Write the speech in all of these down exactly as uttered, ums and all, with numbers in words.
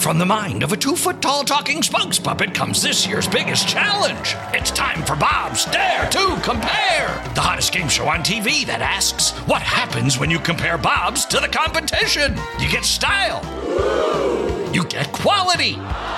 from the mind of a two-foot-tall talking spokes puppet comes this year's biggest challenge. It's time for Bob's Dare to Compare, the hottest game show on T V that asks, what happens when you compare Bobs to the competition? You get style. You get quality.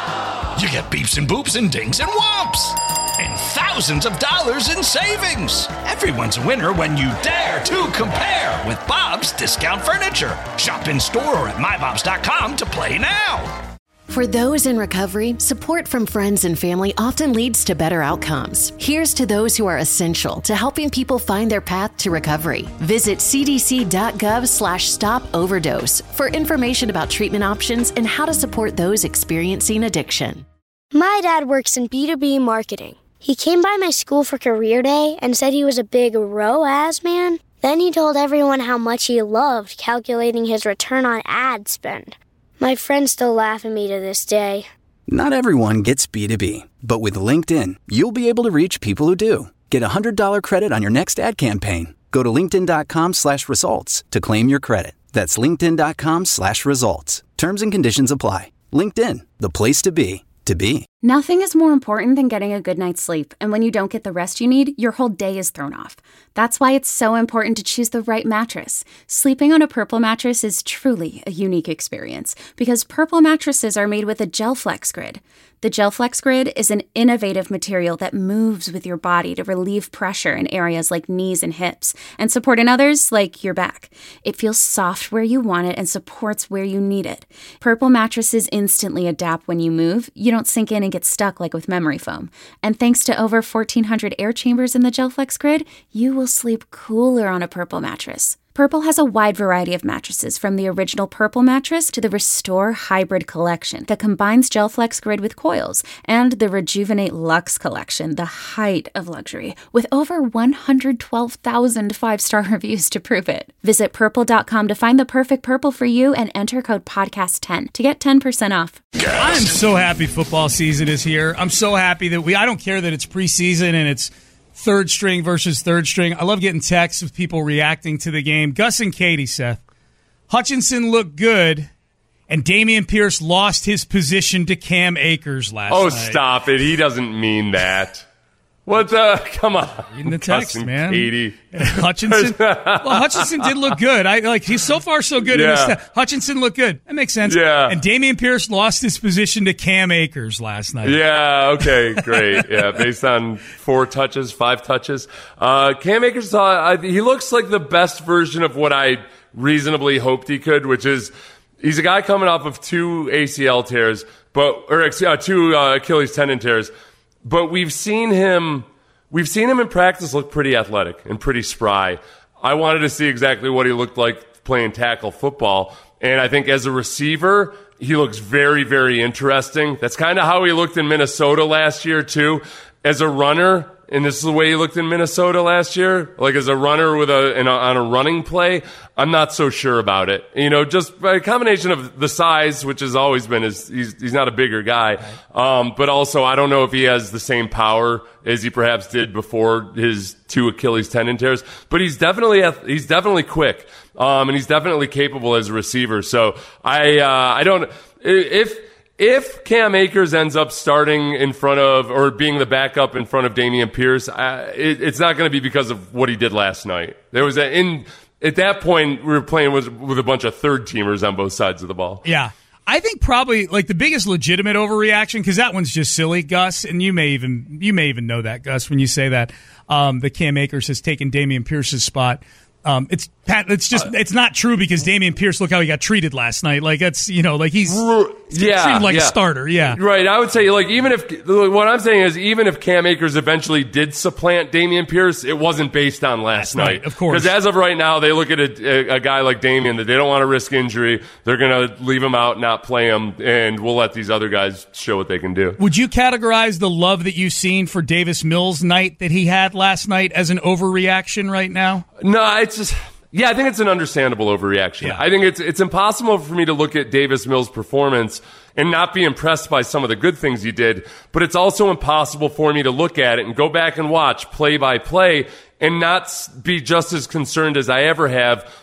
You get beeps and boops and dings and whomps. And thousands of dollars in savings. Everyone's a winner when you dare to compare with Bob's Discount Furniture. Shop in store or at my bobs dot com to play now. For those in recovery, support from friends and family often leads to better outcomes. Here's to those who are essential to helping people find their path to recovery. Visit cdc.gov slash stop overdose for information about treatment options and how to support those experiencing addiction. My dad works in B two B marketing. He came by my school for career day and said he was a big R O A S man. Then he told everyone how much he loved calculating his return on ad spend. My friends still laugh at me to this day. Not everyone gets B two B, but with LinkedIn, you'll be able to reach people who do. Get a one hundred dollars credit on your next ad campaign. Go to linkedin.com slash results to claim your credit. That's linkedin.com slash results. Terms and conditions apply. LinkedIn, the place to be, to be. Nothing is more important than getting a good night's sleep, and when you don't get the rest you need, your whole day is thrown off. That's why it's so important to choose the right mattress. Sleeping on a Purple mattress is truly a unique experience because Purple mattresses are made with a GelFlex Grid. The GelFlex Grid is an innovative material that moves with your body to relieve pressure in areas like knees and hips and support in others like your back. It feels soft where you want it and supports where you need it. Purple mattresses instantly adapt when you move. You don't sink in and get stuck like with memory foam. And thanks to over fourteen hundred air chambers in the GelFlex Grid, you will sleep cooler on a Purple mattress. Purple has a wide variety of mattresses, from the original Purple mattress to the Restore Hybrid collection that combines GelFlex Grid with coils, and the Rejuvenate Luxe collection, the height of luxury, with over one hundred twelve thousand five-star reviews to prove it. Visit purple dot com to find the perfect Purple for you and enter code podcast ten to get ten percent off. I'm so happy football season is here. I'm so happy that we, I don't care that it's preseason and it's third string versus third string. I love getting texts with people reacting to the game. Gus and Katie, Seth. Hutchinson looked good, and Dameon Pierce lost his position to Cam Akers last oh, night. Oh, stop it. He doesn't mean that. What the? Come on. In the text, Gus and man. Katie. Hutchinson. Well, Hutchinson did look good. I like. He's so far so good. Yeah. In this te- Hutchinson looked good. That makes sense. Yeah. And Dameon Pierce lost his position to Cam Akers last night. Yeah. Okay. Great. Yeah. Based on four touches, five touches. Uh, Cam Akers. Uh, I, he looks like the best version of what I reasonably hoped he could, which is he's a guy coming off of two A C L tears, but or uh, two uh, Achilles tendon tears. But we've seen him, we've seen him in practice look pretty athletic and pretty spry. I wanted to see exactly what he looked like playing tackle football. And I think as a receiver, he looks very, very interesting. That's kind of how he looked in Minnesota last year too. As a runner, and this is the way he looked in Minnesota last year, like as a runner with a, in a on a running play, I'm not so sure about it. You know, just by a combination of the size, which has always been his, he's, he's not a bigger guy, um, but also I don't know if he has the same power as he perhaps did before his two Achilles tendon tears, but he's definitely, he's definitely quick, um, and he's definitely capable as a receiver. So I, uh, I don't, if, If Cam Akers ends up starting in front of or being the backup in front of Dameon Pierce, uh, it, it's not going to be because of what he did last night. There was a, in at that point we were playing with, with a bunch of third teamers on both sides of the ball. Yeah. I think probably like the biggest legitimate overreaction, because that one's just silly, Gus, and you may even you may even know that, Gus, when you say that um, that Cam Akers has taken Dameon Pierce's spot. Um, it's Pat. It's just it's not true because Dameon Pierce, look how he got treated last night. Like that's you know like he's, he's yeah, treated like yeah. a starter. Yeah, right. I would say like even if what I'm saying is even if Cam Akers eventually did supplant Dameon Pierce, it wasn't based on last, last night. night, of course. Because as of right now, they look at a, a, a guy like Dameon that they don't want to risk injury. They're going to leave him out, not play him, and we'll let these other guys show what they can do. Would you categorize the love that you've seen for Davis Mills' night that he had last night as an overreaction right now? No, it's just. Yeah, I think it's an understandable overreaction. Yeah. I think it's it's impossible for me to look at Davis Mills' performance and not be impressed by some of the good things he did, but it's also impossible for me to look at it and go back and watch play by play and not be just as concerned as I ever have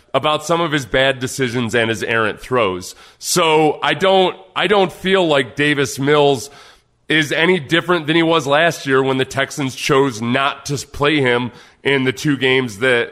about some of his bad decisions and his errant throws. So I don't I don't feel like Davis Mills is any different than he was last year when the Texans chose not to play him in the two games that,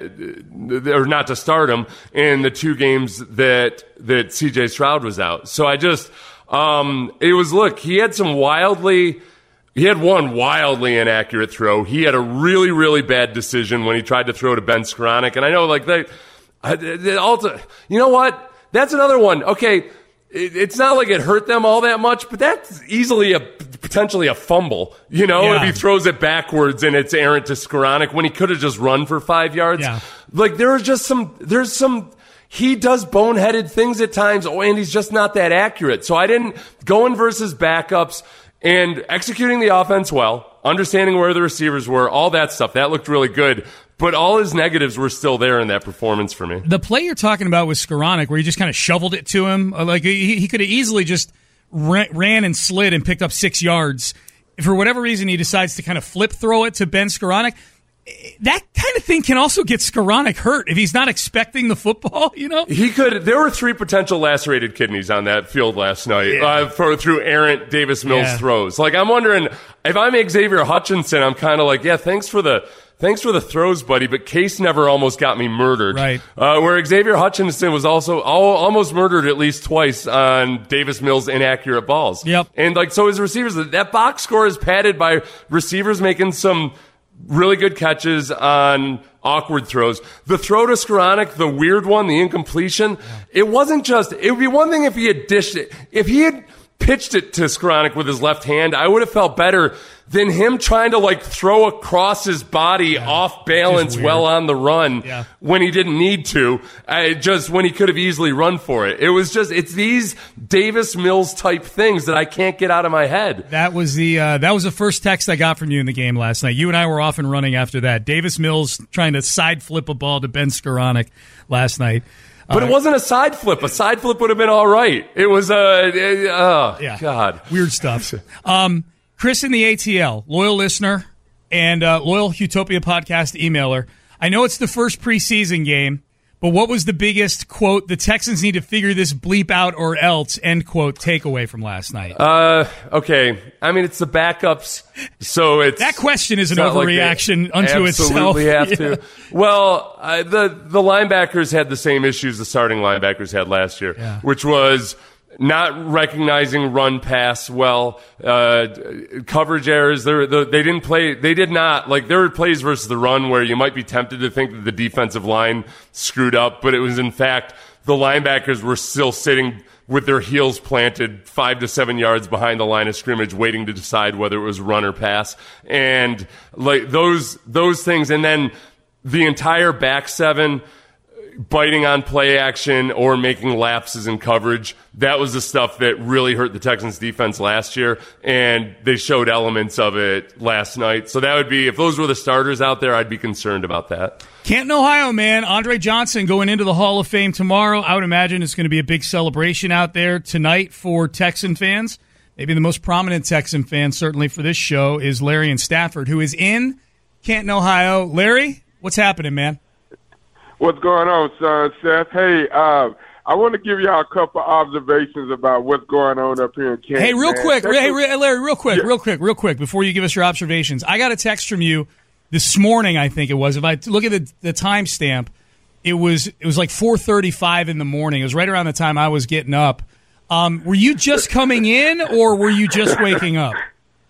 or not to start him in the two games that that C J Stroud was out. So I just, um, it was, look, he had some wildly, he had one wildly inaccurate throw. He had a really, really bad decision when he tried to throw to Ben Skoranek. And I know, like, they, they also, you know what? That's another one. Okay, it's not like it hurt them all that much, but that's easily a potentially a fumble, you know, yeah. if he throws it backwards and it's errant to Skoranek when he could have just run for five yards. Yeah. Like, there are just some, there's some, he does boneheaded things at times, oh, and he's just not that accurate. So I didn't, going versus backups and executing the offense well, understanding where the receivers were, all that stuff, that looked really good. But all his negatives were still there in that performance for me. The play you're talking about with Skoranek, where he just kind of shoveled it to him, like he, he could have easily just ran, ran and slid and picked up six yards. For whatever reason, he decides to kind of flip throw it to Ben Skoranek. That kind of thing can also get Skoranek hurt if he's not expecting the football, you know? He could. There were three potential lacerated kidneys on that field last night yeah. uh, for, through errant Davis Mills yeah. throws. Like, I'm wondering, if I'm Xavier Hutchinson, I'm kind of like, yeah, thanks for the... Thanks for the throws, buddy, but Case never almost got me murdered. Right. Uh, where Xavier Hutchinson was also all, almost murdered at least twice on Davis Mills' inaccurate balls. Yep. And, like, so his receivers, that box score is padded by receivers making some really good catches on awkward throws. The throw to Skoranek, the weird one, the incompletion, yeah. it wasn't just, it would be one thing if he had dished it. If he had pitched it to Skoranek with his left hand, I would have felt better than him trying to, like, throw across his body yeah, off balance well on the run yeah. when he didn't need to, uh, just when he could have easily run for it. It was just, it's these Davis Mills type things that I can't get out of my head. That was the uh, that was the first text I got from you in the game last night. You and I were off and running after that. Davis Mills trying to side flip a ball to Ben Skoranek last night. But uh, it wasn't a side flip. A side flip would have been all right. It was a, uh, oh, yeah. God. Weird stuff. Um, Chris in the A T L, loyal listener and uh, loyal Utopia podcast emailer. I know it's the first preseason game, but what was the biggest, quote, the Texans need to figure this bleep out or else, end quote, takeaway from last night? Uh, okay. I mean, it's the backups, so it's... That question is an overreaction like unto itself. Absolutely have yeah. to. Well, uh, the, the linebackers had the same issues the starting linebackers had last year, yeah. which was... not recognizing run pass well, uh, coverage errors. They, they didn't play. They did not like. There were plays versus the run where you might be tempted to think that the defensive line screwed up, but it was in fact the linebackers were still sitting with their heels planted five to seven yards behind the line of scrimmage, waiting to decide whether it was run or pass, and like those those things, and then the entire back seven biting on play action or making lapses in coverage. That was the stuff that really hurt the Texans defense last year, and they showed elements of it last night. So that would be, if those were the starters out there, I'd be concerned about that. Canton, Ohio, man. Andre Johnson going into the Hall of Fame tomorrow. I would imagine it's going to be a big celebration out there tonight for Texan fans. Maybe the most prominent Texan fan, certainly for this show, is Larry in Stafford, who is in Canton, Ohio. Larry, what's happening, man? What's going on, son, Seth? Hey, uh, I want to give y'all a couple observations about what's going on up here in Canton. Hey, real man. quick, That's hey, a- Larry, real quick, yeah. real quick, real quick, before you give us your observations. I got a text from you this morning, I think it was. If I look at the, the timestamp, it was it was like four thirty-five in the morning. It was right around the time I was getting up. Um, were you just coming in, or were you just waking up?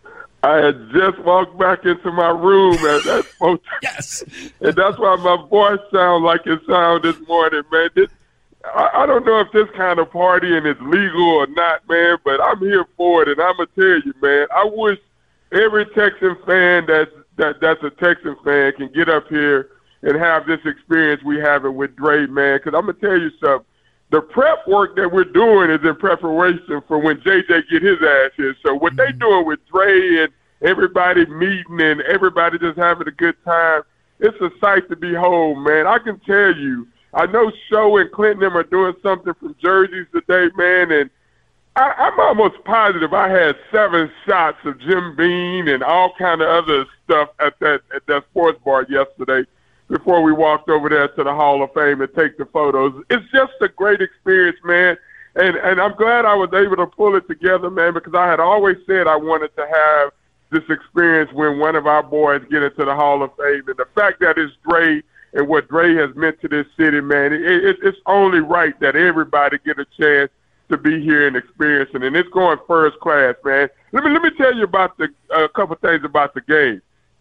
I had just walked back into my room at that moment. Yes. And that's why my voice sounds like it sounded this morning, man. This, I, I don't know if this kind of partying is legal or not, man, but I'm here for it. And I'm going to tell you, man, I wish every Texan fan that's, that, that's a Texan fan can get up here and have this experience we having with Dre, man, because I'm going to tell you something. The prep work that we're doing is in preparation for when J J get his ass here. So what they doing with Dre and everybody meeting and everybody just having a good time, it's a sight to behold, man. I can tell you, I know Show and Clinton them are doing something from jerseys today, man, and I, I'm almost positive I had seven shots of Jim Beam and all kind of other stuff at that at that sports bar yesterday. before we walked over there to the Hall of Fame and take the photos. It's just a great experience, man. And and I'm glad I was able to pull it together, man, because I had always said I wanted to have this experience when one of our boys get into the Hall of Fame. And the fact that it's Dre and what Dre has meant to this city, man, it, it, it's only right that everybody get a chance to be here and experience it. And it's going first class, man. Let me let me tell you about the a uh, couple things about the game.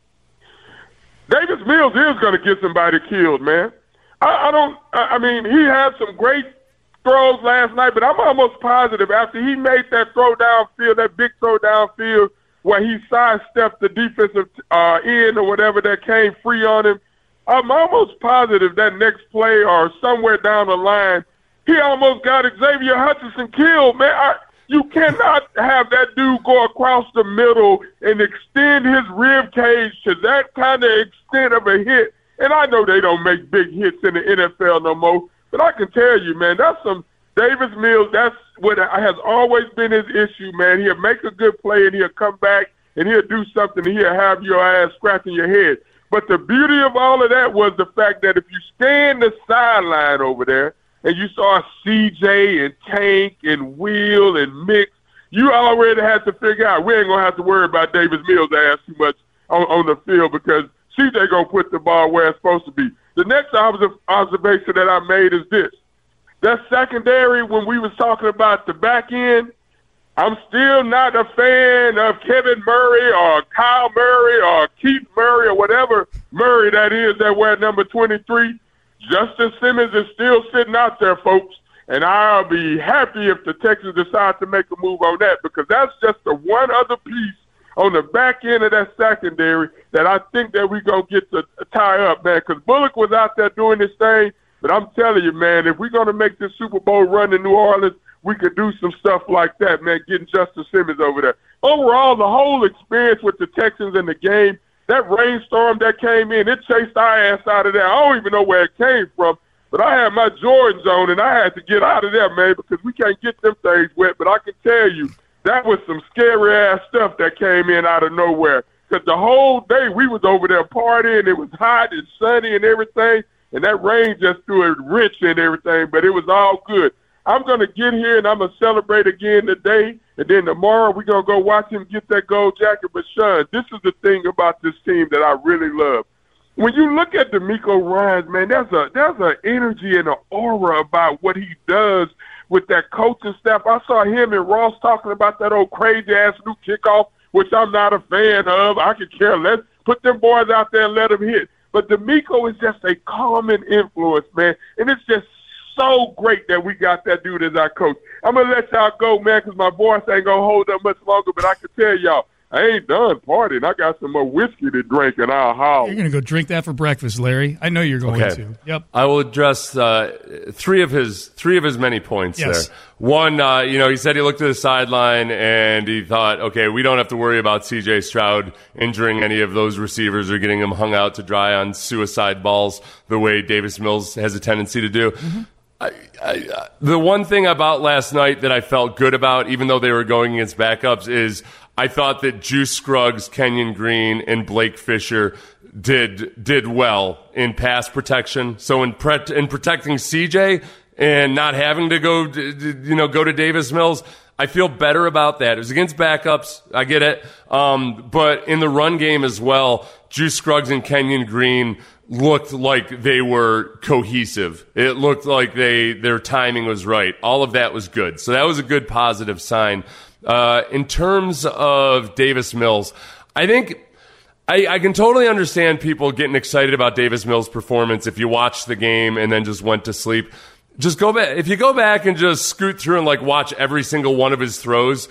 Davis Mills is going to get somebody killed, man. I, I don't. I mean, he had some great throws last night, but I'm almost positive after he made that throw downfield, that big throw downfield where he sidestepped the defensive uh, end or whatever that came free on him, I'm almost positive that next play or somewhere down the line, he almost got Xavier Hutchinson killed, man. I, you cannot have that dude go across the middle and extend his rib cage to that kind of extent of a hit. And I know they don't make big hits in the N F L no more, but I can tell you, man, that's some Davis Mills. That's what has always been his issue, man. He'll make a good play and he'll come back and he'll do something and he'll have your ass scratching your head. But the beauty of all of that was the fact that if you stand the sideline over there and you saw C J and Tank and Will and Mix, you already had to figure out we ain't going to have to worry about Davis Mills' ass too much on, on the field because C J going to put the ball where it's supposed to be. The next observ- observation that I made is this. That secondary, when we was talking about the back end, I'm still not a fan of Kevin Murray or Kyle Murray or Keith Murray or whatever Murray that is that wear number twenty-three. Justin Simmons is still sitting out there, folks, and I'll be happy if the Texans decide to make a move on that because that's just the one other piece on the back end of that secondary that I think that we're going to get to tie up, man, because Bullock was out there doing this thing, but I'm telling you, man, if we're going to make this Super Bowl run in New Orleans, we could do some stuff like that, man, getting Justin Simmons over there. Overall, the whole experience with the Texans in the game, that rainstorm that came in, it chased our ass out of there. I don't even know where it came from, but I had my Jordans on, and I had to get out of there, man, because we can't get them things wet. But I can tell you, that was some scary-ass stuff that came in out of nowhere. Because the whole day we was over there partying. It was hot and sunny and everything, and that rain just threw a wrench in everything, but it was all good. I'm going to get here, and I'm going to celebrate again today, and then tomorrow we're going to go watch him get that gold jacket. But, Sean, this is the thing about this team that I really love. When you look at DeMeco Ryans, man, there's a there's an energy and an aura about what he does with that coaching staff. I saw him and Ross talking about that old crazy-ass new kickoff, which I'm not a fan of. I could care less. Put them boys out there and let them hit. But DeMeco is just a calming influence, man, and it's just so great that we got that dude as our coach. I'm going to let y'all go, man, because my voice ain't going to hold up much longer, but I can tell y'all, I ain't done partying. I got some more whiskey to drink, and I'll haul. You're going to go drink that for breakfast, Larry. I know you're going okay. to. Yep. I will address uh, three of his three of his many points yes. there. One, uh, you know, he said he looked at the sideline and he thought, okay, we don't have to worry about C J Stroud injuring any of those receivers or getting them hung out to dry on suicide balls the way Davis Mills has a tendency to do. Mm-hmm. I, I, uh, the one thing about last night that I felt good about, even though they were going against backups, is I thought that Juice Scruggs, Kenyon Green, and Blake Fisher did did well in pass protection. So in pre- in protecting C J and not having to go, you know, go to Davis Mills, I feel better about that. It was against backups, I get it, um, but in the run game as well, Juice Scruggs and Kenyon Green looked like they were cohesive. It looked like they their timing was right. All of that was good. So that was a good positive sign. Uh, in terms of Davis Mills, I think I, I can totally understand people getting excited about Davis Mills' performance if you watched the game and then just went to sleep. Just go back. If you go back and just scoot through and like watch every single one of his throws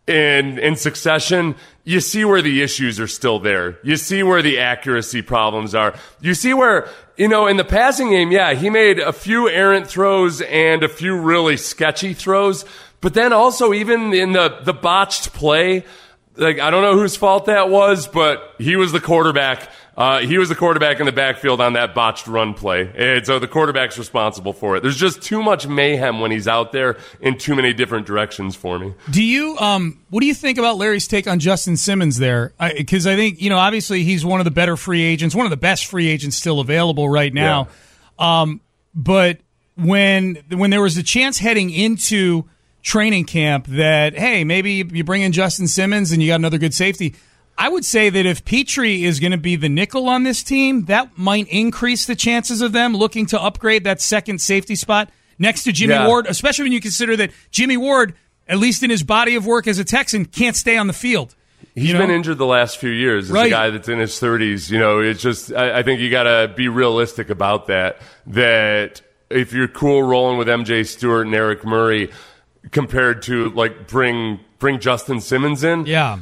in in succession, you see where the issues are still there. You see where the accuracy problems are. You see where, you know, in the passing game, yeah, he made a few errant throws and a few really sketchy throws. But then also even in the, the botched play, like, I don't know whose fault that was, but he was the quarterback. Uh, he was the quarterback in the backfield on that botched run play. And so the quarterback's responsible for it. There's just too much mayhem when he's out there in too many different directions for me. Do you, um, what do you think about Larry's take on Justin Simmons there? Because I, I think, you know, obviously he's one of the better free agents, one of the best free agents still available right now. Yeah. Um, but when when there was a chance heading into training camp that, hey, maybe you bring in Justin Simmons and you got another good safety, I would say that if Petrie is going to be the nickel on this team, that might increase the chances of them looking to upgrade that second safety spot next to Jimmy yeah. Ward, especially when you consider that Jimmy Ward, at least in his body of work as a Texan, can't stay on the field. He's you know? been injured the last few years as right. a guy that's in his thirties. You know, it's just, I, I think you got to be realistic about that, that if you're cool rolling with M J Stewart and Eric Murray compared to, like, bring bring Justin Simmons in. Yeah.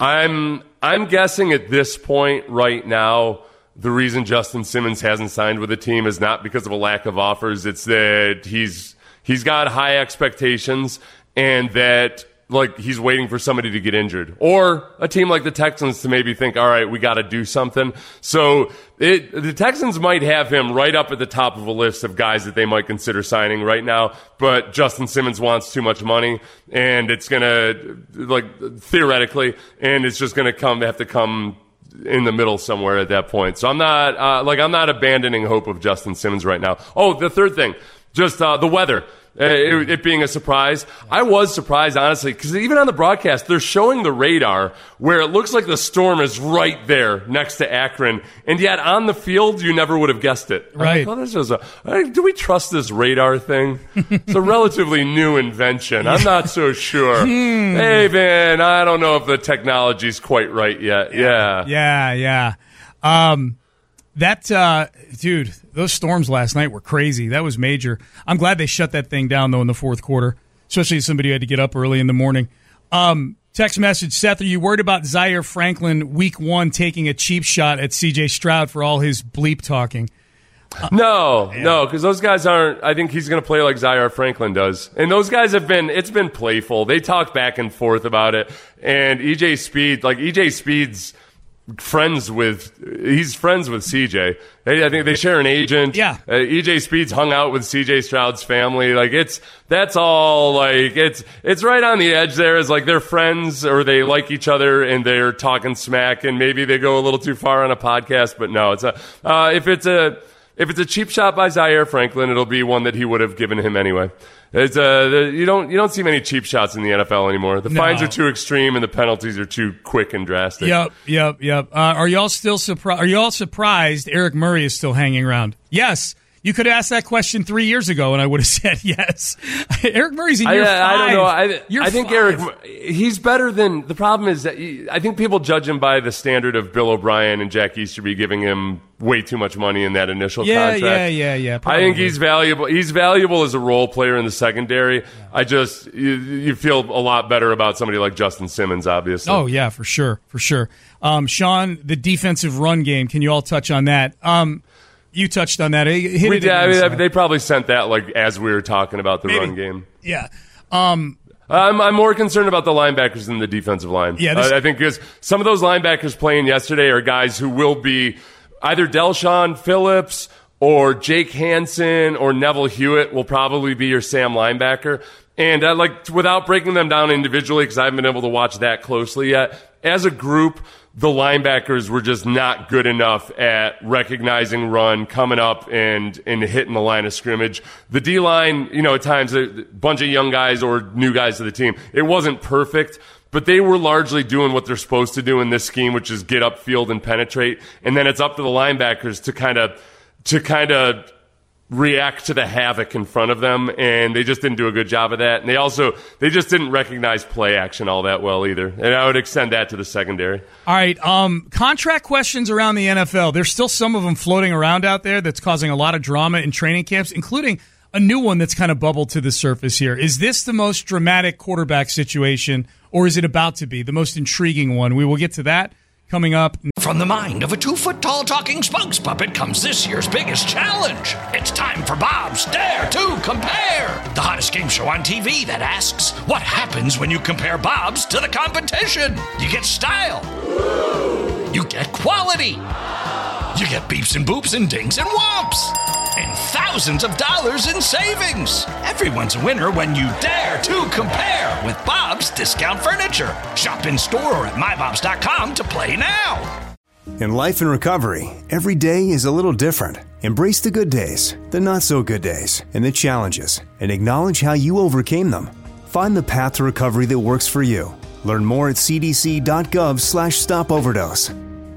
I'm I'm guessing at this point right now, the reason Justin Simmons hasn't signed with the team is not because of a lack of offers. It's that he's he's got high expectations and that, like, he's waiting for somebody to get injured. Or a team like the Texans to maybe think, all right, we got to do something. So it, the Texans might have him right up at the top of a list of guys that they might consider signing right now, but Justin Simmons wants too much money, and it's going to, like, theoretically, and it's just going to come, have to come in the middle somewhere at that point. So I'm not, uh, like, I'm not abandoning hope of Justin Simmons right now. Oh, the third thing, just uh, the weather. Uh, it, it being a surprise. I was surprised, honestly, because even on the broadcast, they're showing the radar where it looks like the storm is right there next to Akron, and yet on the field, you never would have guessed it. Right. Like, oh, this is a, do we trust this radar thing? It's a relatively new invention. I'm not so sure. hmm. Hey, man, I don't know if the technology's quite right yet. Yeah. Yeah, yeah. Um, that, uh, dude, those storms last night were crazy. That was major. I'm glad they shut that thing down, though, in the fourth quarter, especially as somebody who had to get up early in the morning. Um, text message, Seth, are you worried about Zaire Franklin week one taking a cheap shot at C J Stroud for all his bleep talking? Uh, no, yeah. no, because those guys aren't, I think he's going to play like Zaire Franklin does. And those guys have been, it's been playful. They talk back and forth about it. And E J Speed, like E J Speed's friends with he's friends with C J. I think they share an agent. Yeah. Uh, E J Speed's hung out with C J Stroud's family. Like it's that's all like it's it's right on the edge there. Is like they're friends or they like each other and they're talking smack and maybe they go a little too far on a podcast. But no, it's a uh, if it's a if it's a cheap shot by Zaire Franklin, it'll be one that he would have given him anyway. It's uh, the, you don't you don't see many cheap shots in the N F L anymore. The no. fines are too extreme and the penalties are too quick and drastic. Yep, yep, yep. Uh, are y'all still surprised? Are y'all surprised Eric Murray is still hanging around? Yes. You could have asked that question three years ago, and I would have said yes. Eric Murray's in year I, five. I don't know. I, year I think five. Eric, he's better than, the problem is that he, I think people judge him by the standard of Bill O'Brien and Jack Easterby giving him way too much money in that initial yeah, contract. Yeah, yeah, yeah, yeah. I think he's valuable. He's valuable as a role player in the secondary. Yeah. I just, you, you feel a lot better about somebody like Justin Simmons, obviously. Oh, yeah, for sure, for sure. Um, Sean, the defensive run game, can you all touch on that? Um, You touched on that. Hit we, it yeah, I mean, they probably sent that like as we were talking about the Maybe. run game. Yeah. Um, I'm, I'm more concerned about the linebackers than the defensive line. Yeah, this- uh, I think because some of those linebackers playing yesterday are guys who will be either Delshon Phillips or Jake Hansen or Neville Hewitt will probably be your Sam linebacker. And uh, like without breaking them down individually, because I haven't been able to watch that closely yet, as a group, the linebackers were just not good enough at recognizing run, coming up and, and hitting the line of scrimmage. The D-line, you know, at times a bunch of young guys or new guys to the team, it wasn't perfect, but they were largely doing what they're supposed to do in this scheme, which is get upfield and penetrate. And then it's up to the linebackers to kind of, to kind of, react to the havoc in front of them, and they just didn't do a good job of that. And they also, they just didn't recognize play action all that well either. And I would extend that to the secondary. All right, um, contract questions around the N F L. There's still some of them floating around out there that's causing a lot of drama in training camps, including a new one that's kind of bubbled to the surface here. Is this the most dramatic quarterback situation, or is it about to be the most intriguing one? We will get to that coming up. From the mind of a two-foot-tall talking spokes puppet comes this year's biggest challenge. It's time for Bob's Dare to Compare, the hottest game show on T V that asks, what happens when you compare Bobs to the competition? You get style. You get quality. You get beeps and boops and dings and whomps. And thousands of dollars in savings. Everyone's a winner when you dare to compare with Bob's Discount Furniture. Shop in store or at my bobs dot com to play now. In life and recovery, every day is a little different. Embrace the good days, the not so good days, and the challenges, and acknowledge how you overcame them. Find the path to recovery that works for you. Learn more at c d c dot gov slash stop overdose.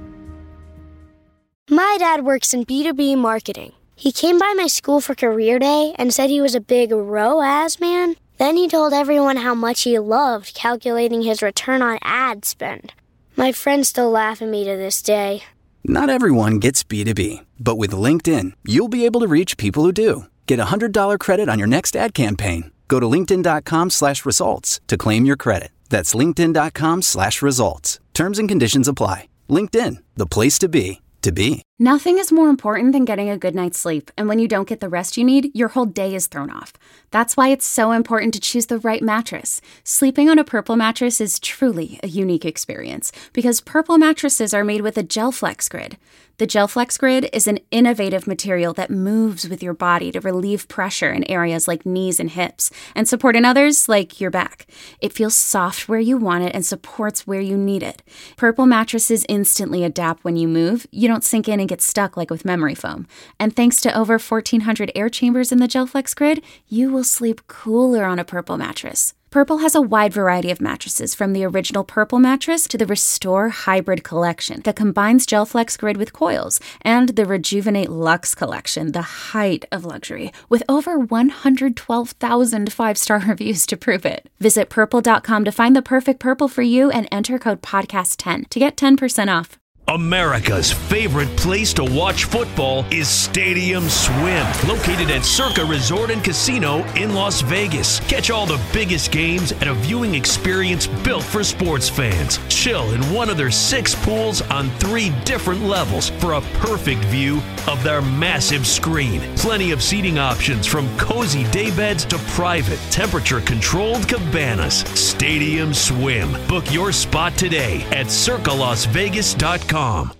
My dad works in B two B marketing. He came by my school for career day and said he was a big R O A S man. Then he told everyone how much he loved calculating his return on ad spend. My friends still laugh at me to this day. Not everyone gets B two B, but with LinkedIn, you'll be able to reach people who do. Get a one hundred dollars credit on your next ad campaign. Go to linkedin dot com slash results to claim your credit. That's linkedin dot com slash results. Terms and conditions apply. LinkedIn, the place to be, to be. Nothing is more important than getting a good night's sleep, and when you don't get the rest you need, your whole day is thrown off. That's why it's so important to choose the right mattress. Sleeping on a Purple mattress is truly a unique experience, because Purple mattresses are made with a GelFlex Grid. The GelFlex Grid is an innovative material that moves with your body to relieve pressure in areas like knees and hips, and support in others like your back. It feels soft where you want it and supports where you need it. Purple mattresses instantly adapt when you move. You don't sink in and get stuck like with memory foam. And thanks to over fourteen hundred air chambers in the GelFlex Grid, you will sleep cooler on a Purple mattress. Purple has a wide variety of mattresses, from the original Purple mattress to the Restore Hybrid collection that combines GelFlex Grid with coils, and the Rejuvenate Luxe collection, the height of luxury, with over one hundred twelve thousand five-star reviews to prove it. Visit purple dot com to find the perfect Purple for you and enter code podcast ten to get ten percent off. America's favorite place to watch football is Stadium Swim, located at Circa Resort and Casino in Las Vegas. Catch all the biggest games at a viewing experience built for sports fans. Chill in one of their six pools on three different levels for a perfect view of their massive screen. Plenty of seating options, from cozy daybeds to private, temperature-controlled cabanas. Stadium Swim. Book your spot today at circa las vegas dot com.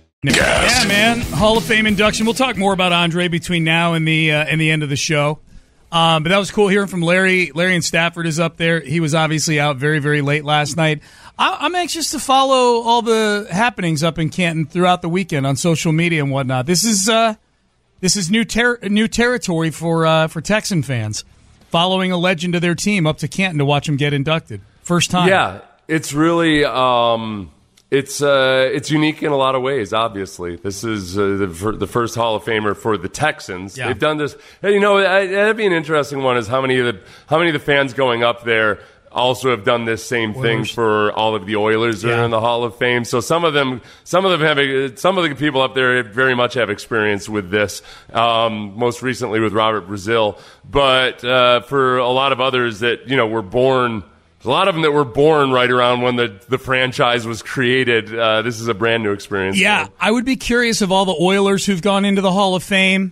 Yes. Yeah, man. Hall of Fame induction. We'll talk more about Andre between now and the uh, and the end of the show. Um, but that was cool hearing from Larry. Larry in Stafford is up there. He was obviously out very, very late last night. I- I'm anxious to follow all the happenings up in Canton throughout the weekend on social media and whatnot. This is uh, this is new ter- new territory for uh, for Texan fans, following a legend of their team up to Canton to watch him get inducted. First time. Yeah, it's really. Um It's uh, it's unique in a lot of ways, obviously. This is uh, the, the first Hall of Famer for the Texans. Yeah. They've done this. You know, that'd be an interesting one, is how many of the how many of the fans going up there also have done this same Oilers. thing for all of the Oilers that yeah. are in the Hall of Fame. So some of them, some of them have, some of the people up there very much have experience with this. Um, most recently with Robert Brazil, but uh, for a lot of others that, you know, were born. A lot of them that were born right around when the, the franchise was created. Uh, this is a brand new experience. Yeah, I would be curious of all the Oilers who've gone into the Hall of Fame,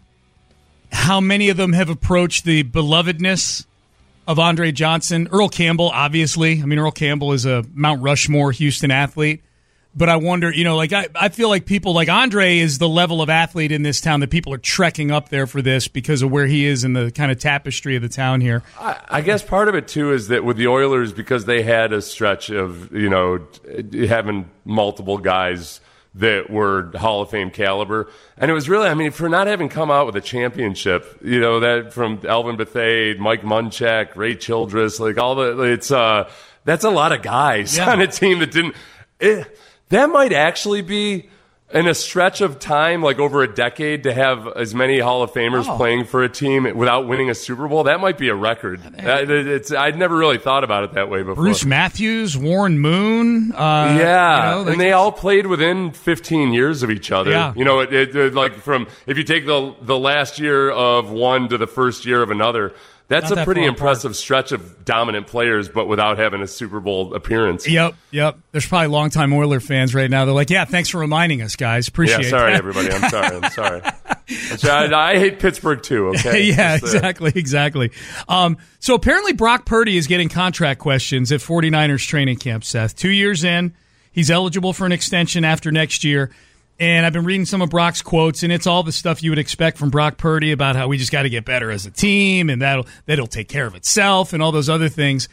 how many of them have approached the belovedness of Andre Johnson. Earl Campbell, obviously. I mean, Earl Campbell is a Mount Rushmore Houston athlete. But I wonder, you know, like I, I feel like people like Andre is the level of athlete in this town that people are trekking up there for this because of where he is in the kind of tapestry of the town here. I, I guess part of it, too, is that with the Oilers, because they had a stretch of, you know, having multiple guys that were Hall of Fame caliber. And it was really, I mean, for not having come out with a championship, you know, that from Elvin Bethea, Mike Munchak, Ray Childress, like all the, it's, uh, that's a lot of guys yeah. on a team that didn't, it, that might actually be, in a stretch of time, like over a decade, to have as many Hall of Famers oh. playing for a team without winning a Super Bowl. That might be a record. It's, I'd never really thought about it that way before. Bruce Matthews, Warren Moon. Uh, yeah, you know, and they all played within fifteen years of each other. Yeah. You know, it, it, it, like from if you take the the last year of one to the first year of another, That's Not a that pretty far impressive apart. stretch of dominant players, but without having a Super Bowl appearance. Yep, yep. There's probably longtime Oiler fans right now. They're like, yeah, thanks for reminding us, guys. Appreciate it. Yeah, sorry, that. everybody. I'm sorry. I'm sorry. I'm sorry. I, I hate Pittsburgh, too, okay? yeah, Just, uh, exactly, exactly. Um, so apparently Brock Purdy is getting contract questions at 49ers training camp, Seth. Two years in, he's eligible for an extension after next year. And I've been reading some of Brock's quotes, and it's all the stuff you would expect from Brock Purdy about how we just got to get better as a team, and that'll that'll take care of itself, and all those other things.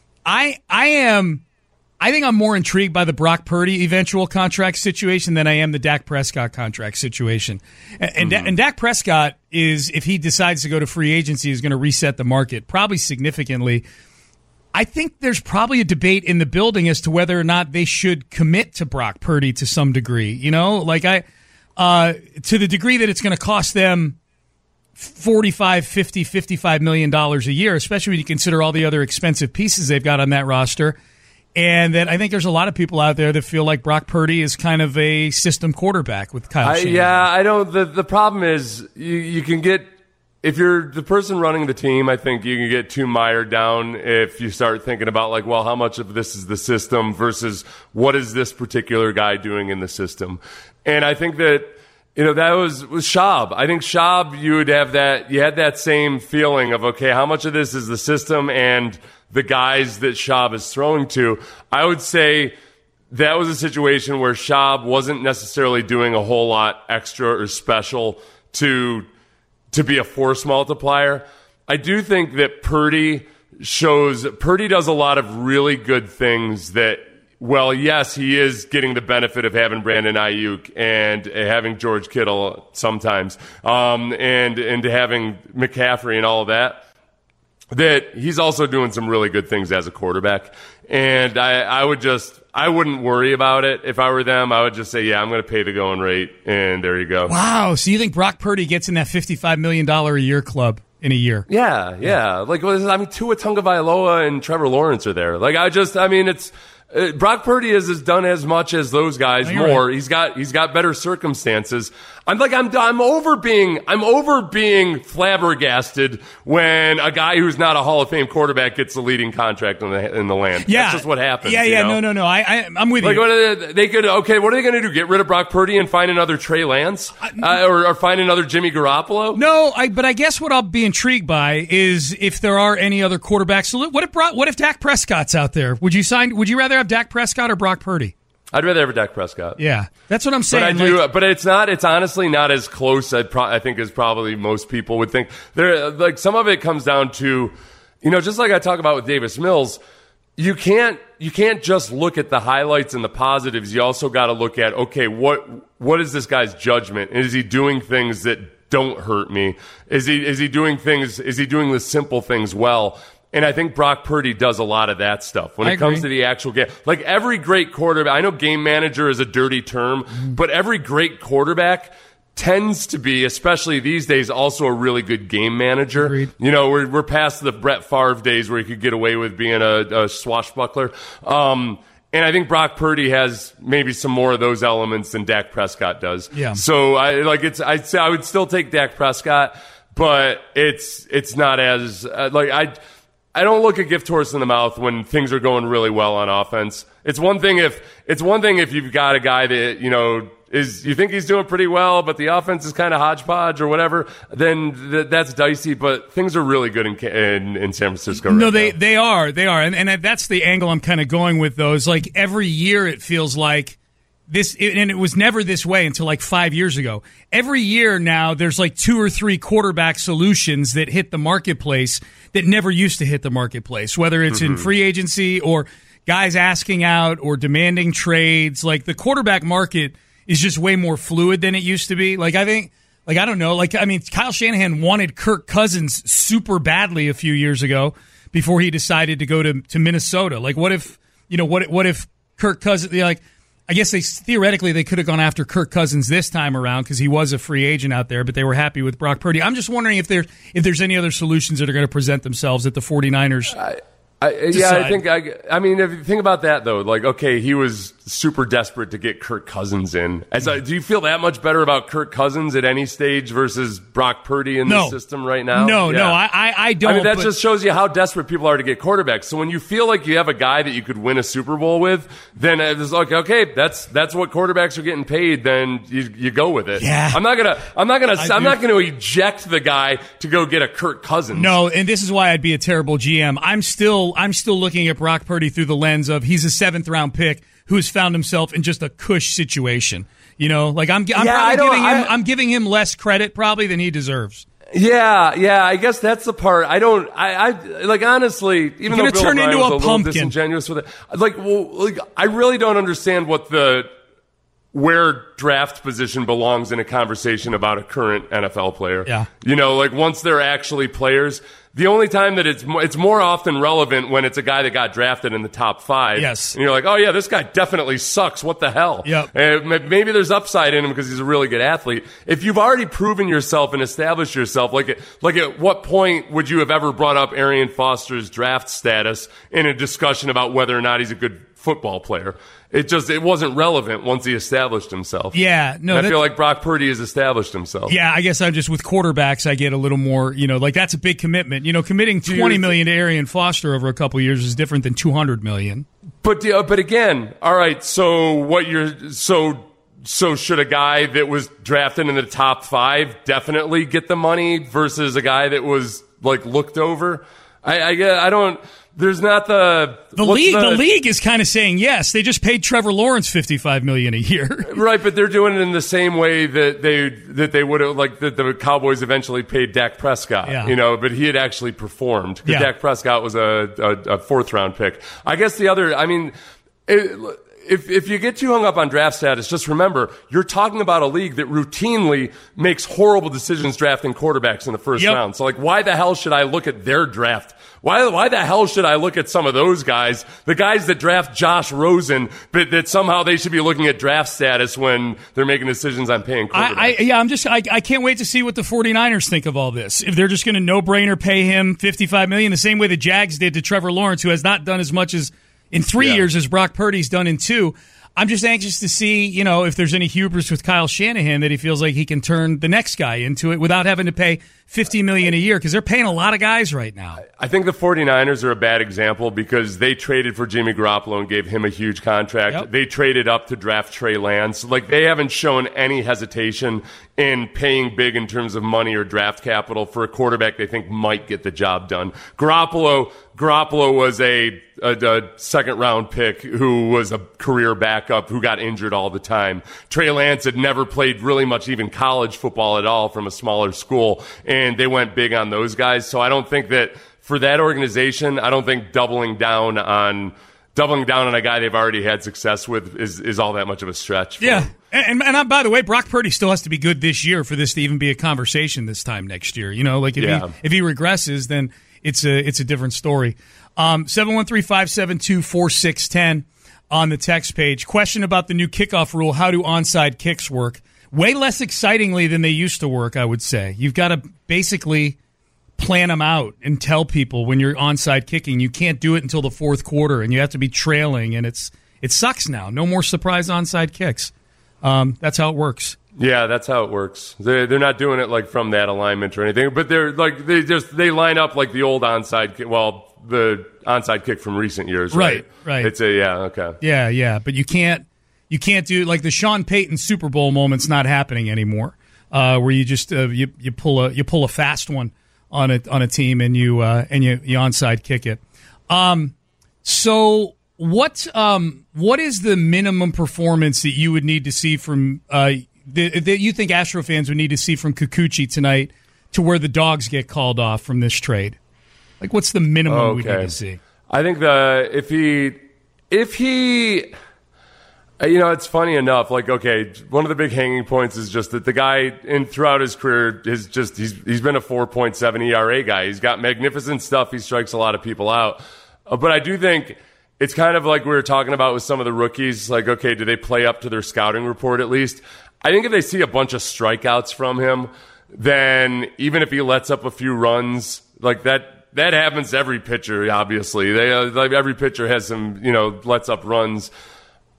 I I am, I think I'm more intrigued by the Brock Purdy eventual contract situation than I am the Dak Prescott contract situation. And and, Mm-hmm. and Dak Prescott is, if he decides to go to free agency, is going to reset the market probably significantly. I think there's probably a debate in the building as to whether or not they should commit to Brock Purdy to some degree. You know, like I, uh, to the degree that it's going to cost them forty-five, fifty, fifty-five million dollars a year, especially when you consider all the other expensive pieces they've got on that roster. And that I think there's a lot of people out there that feel like Brock Purdy is kind of a system quarterback with Kyle I, Shanahan. yeah, I don't. The, the problem is you, you can get, if you're the person running the team, I think you can get too mired down if you start thinking about, like, well, how much of this is the system versus what is this particular guy doing in the system. And I think that, you know, that was, was Schaub. I think Schaub, you would have that, you had that same feeling of, okay, how much of this is the system and the guys that Schaub is throwing to. I would say that was a situation where Schaub wasn't necessarily doing a whole lot extra or special to to be a force multiplier. I do think that Purdy shows, Purdy does a lot of really good things that, well, yes, he is getting the benefit of having Brandon Ayuk and having George Kittle sometimes, um, and, and having McCaffrey and all of that, that he's also doing some really good things as a quarterback. And I, I would just, I wouldn't worry about it. If I were them, I would just say, yeah, I'm going to pay the going rate, and there you go. Wow. So you think Brock Purdy gets in that fifty-five million dollars a year club in a year? Yeah, yeah. Like, I mean, Tua Tagovailoa and Trevor Lawrence are there. Like, I just, I mean, it's, uh, Brock Purdy has, has done as much as those guys, No, more. right. He's got, he's got better circumstances. I'm like, I'm, I'm over being, I'm over being flabbergasted when a guy who's not a Hall of Fame quarterback gets the leading contract in the, in the land. Yeah. That's just what happens. Yeah, you yeah. know? No, no, no. I, I, I'm with Like, you. what are they, they could, okay, what are they going to do? Get rid of Brock Purdy and find another Trey Lance? Uh, or, or find another Jimmy Garoppolo? No, I, but I guess what I'll be intrigued by is if there are any other quarterbacks. So what if Brock, what if Dak Prescott's out there? Would you sign? Would you rather have Dak Prescott or Brock Purdy? I'd rather have a Dak Prescott. Yeah, that's what I'm saying. But I do, like- but it's not. It's honestly not as close. I, pro- I think as probably most people would think. There, like some of it comes down to, you know, just like I talk about with Davis Mills. You can't you can't just look at the highlights and the positives. You also got to look at, okay, what what is this guy's judgment? Is he doing things that don't hurt me? Is he is he doing things? Is he doing the simple things well? And I think Brock Purdy does a lot of that stuff when I it comes agree. to the actual game. Like every great quarterback, I know game manager is a dirty term, Mm-hmm. but every great quarterback tends to be, especially these days, also a really good game manager. Agreed. You know, we're we're past the Brett Favre days where he could get away with being a, a swashbuckler. Um, and I think Brock Purdy has maybe some more of those elements than Dak Prescott does. Yeah. So I like it's. I'd say I would still take Dak Prescott, but it's it's not as uh, like I. I don't look a gift horse in the mouth when things are going really well on offense. It's one thing if it's one thing if you've got a guy that, you know, is you think he's doing pretty well, but the offense is kind of hodgepodge or whatever, then th- that's dicey. But things are really good in in, in San Francisco. No, right they now. they are they are, and and that's the angle I'm kind of going with those. Like every year, it feels like this, and it was never this way until like five years ago. Every year now, there's like two or three quarterback solutions that hit the marketplace that never used to hit the marketplace, whether it's Mm-hmm. in free agency or guys asking out or demanding trades. Like the quarterback market is just way more fluid than it used to be. Like I think, like I don't know, like I mean, Kyle Shanahan wanted Kirk Cousins super badly a few years ago before he decided to go to, to Minnesota. Like what if, you know, what what if Kirk Cousins, like, I guess they theoretically they could have gone after Kirk Cousins this time around because he was a free agent out there, but they were happy with Brock Purdy. I'm just wondering if there if there's any other solutions that are going to present themselves at the 49ers. I, I, yeah, I think I, I mean, if you think about that though, like, okay, he was super desperate to get Kirk Cousins in. As a, do you feel that much better about Kirk Cousins at any stage versus Brock Purdy in no. the system right now? No, yeah. no, I, I, I don't. I mean, that but- just shows you how desperate people are to get quarterbacks. So when you feel like you have a guy that you could win a Super Bowl with, then it's like, okay, that's that's what quarterbacks are getting paid. Then you, you go with it. Yeah. I'm not gonna, I'm not gonna, I I'm do. not gonna eject the guy to go get a Kirk Cousins. No, and this is why I'd be a terrible G M. I'm still, I'm still looking at Brock Purdy through the lens of he's a seventh round pick who's found himself in just a cush situation. You know, like I'm, I'm Yeah, I probably don't- giving him, I- I'm giving him less credit probably than he deserves. Yeah, yeah, I guess that's the part. I don't, I, I like honestly, even You're though gonna Bill turn O'Brien into was a a little pumpkin. disingenuous with it, like, well, like, I really don't understand what the where draft position belongs in a conversation about a current N F L player. Yeah. You know, like once they're actually players, the only time that it's mo- it's more often relevant when it's a guy that got drafted in the top five. Yes. And you're like, oh yeah, this guy definitely sucks. What the hell? Yep. Uh, maybe there's upside in him because he's a really good athlete. If you've already proven yourself and established yourself, like at, like at what point would you have ever brought up Arian Foster's draft status in a discussion about whether or not he's a good football player? It just it wasn't relevant once he established himself. Yeah, no, And I that- feel like Brock Purdy has established himself. Yeah, I guess I'm just with quarterbacks. I get a little more, you know, like that's a big commitment. You know, committing twenty million to Arian Foster over a couple of years is different than two hundred million. But uh, but again, all right. So what you're so so should a guy that was drafted in the top five definitely get the money versus a guy that was like looked over? I I, I don't. There's not the The what's league. The, the league is kind of saying yes. They just paid Trevor Lawrence fifty-five million a year. Right, but they're doing it in the same way that they that they would have, like that the Cowboys eventually paid Dak Prescott. Yeah. You know, but he had actually performed. 'Cause Yeah. Dak Prescott was a, a, a fourth round pick. I guess the other, I mean, it, if if you get too hung up on draft status, just remember you're talking about a league that routinely makes horrible decisions drafting quarterbacks in the first Yep. round. So like, why the hell should I look at their draft? Why, why the hell should I look at some of those guys, the guys that draft Josh Rosen, but that somehow they should be looking at draft status when they're making decisions on paying quarterbacks? I, I yeah, I'm just I, I can't wait to see what the 49ers think of all this. If they're just going to no-brainer pay him fifty-five million dollars, the same way the Jags did to Trevor Lawrence, who has not done as much as in three Yeah. years as Brock Purdy's done in two. I'm just anxious to see, you know, if there's any hubris with Kyle Shanahan that he feels like he can turn the next guy into it without having to pay fifty million dollars a year, because they're paying a lot of guys right now. I think the 49ers are a bad example because they traded for Jimmy Garoppolo and gave him a huge contract. Yep. They traded up to draft Trey Lance. Like, they haven't shown any hesitation in paying big in terms of money or draft capital for a quarterback they think might get the job done. Garoppolo, Garoppolo was a, a, a second round pick who was a career backup who got injured all the time. Trey Lance had never played really much even college football at all from a smaller school, and they went big on those guys. So I don't think that for that organization, I don't think doubling down on doubling down on a guy they've already had success with is, is all that much of a stretch. For Yeah. them. And, and, and by the way, Brock Purdy still has to be good this year for this to even be a conversation this time next year. You know, like if Yeah. he if he regresses, then it's a it's a different story. Um, seven one three, five seven two, four six one zero on the text page. Question about the new kickoff rule. How do onside kicks work? Way less excitingly than they used to work, I would say. You've got to basically plan them out and tell people when you're onside kicking. You can't do it until the fourth quarter, and you have to be trailing, and it's it sucks now. No more surprise onside kicks. Um, that's how it works. Yeah, that's how it works. They're, they're not doing it like from that alignment or anything, but they're like they just they line up like the old onside kick. Well, the onside kick from recent years, right? Right, right. It's a yeah, okay. Yeah, yeah, but you can't you can't do like the Sean Payton Super Bowl moment's not happening anymore. Uh, where you just uh, you you pull a you pull a fast one on a on a team and you uh, and you, you onside kick it. Um, so what um what is the minimum performance that you would need to see from uh that, that you think Astro fans would need to see from Kikuchi tonight to where the dogs get called off from this trade? Like, what's the minimum we need to see? I think the if he if he you know, it's funny enough, like, okay, one of the big hanging points is just that the guy in throughout his career is just he's he's been a four point seven E R A guy. He's got magnificent stuff. He strikes a lot of people out. Uh, but I do think it's kind of like we were talking about with some of the rookies, like, okay, do they play up to their scouting report at least? I think if they see a bunch of strikeouts from him, then even if he lets up a few runs, like that, that happens to every pitcher, obviously. They, uh, like every pitcher has some, you know, lets up runs.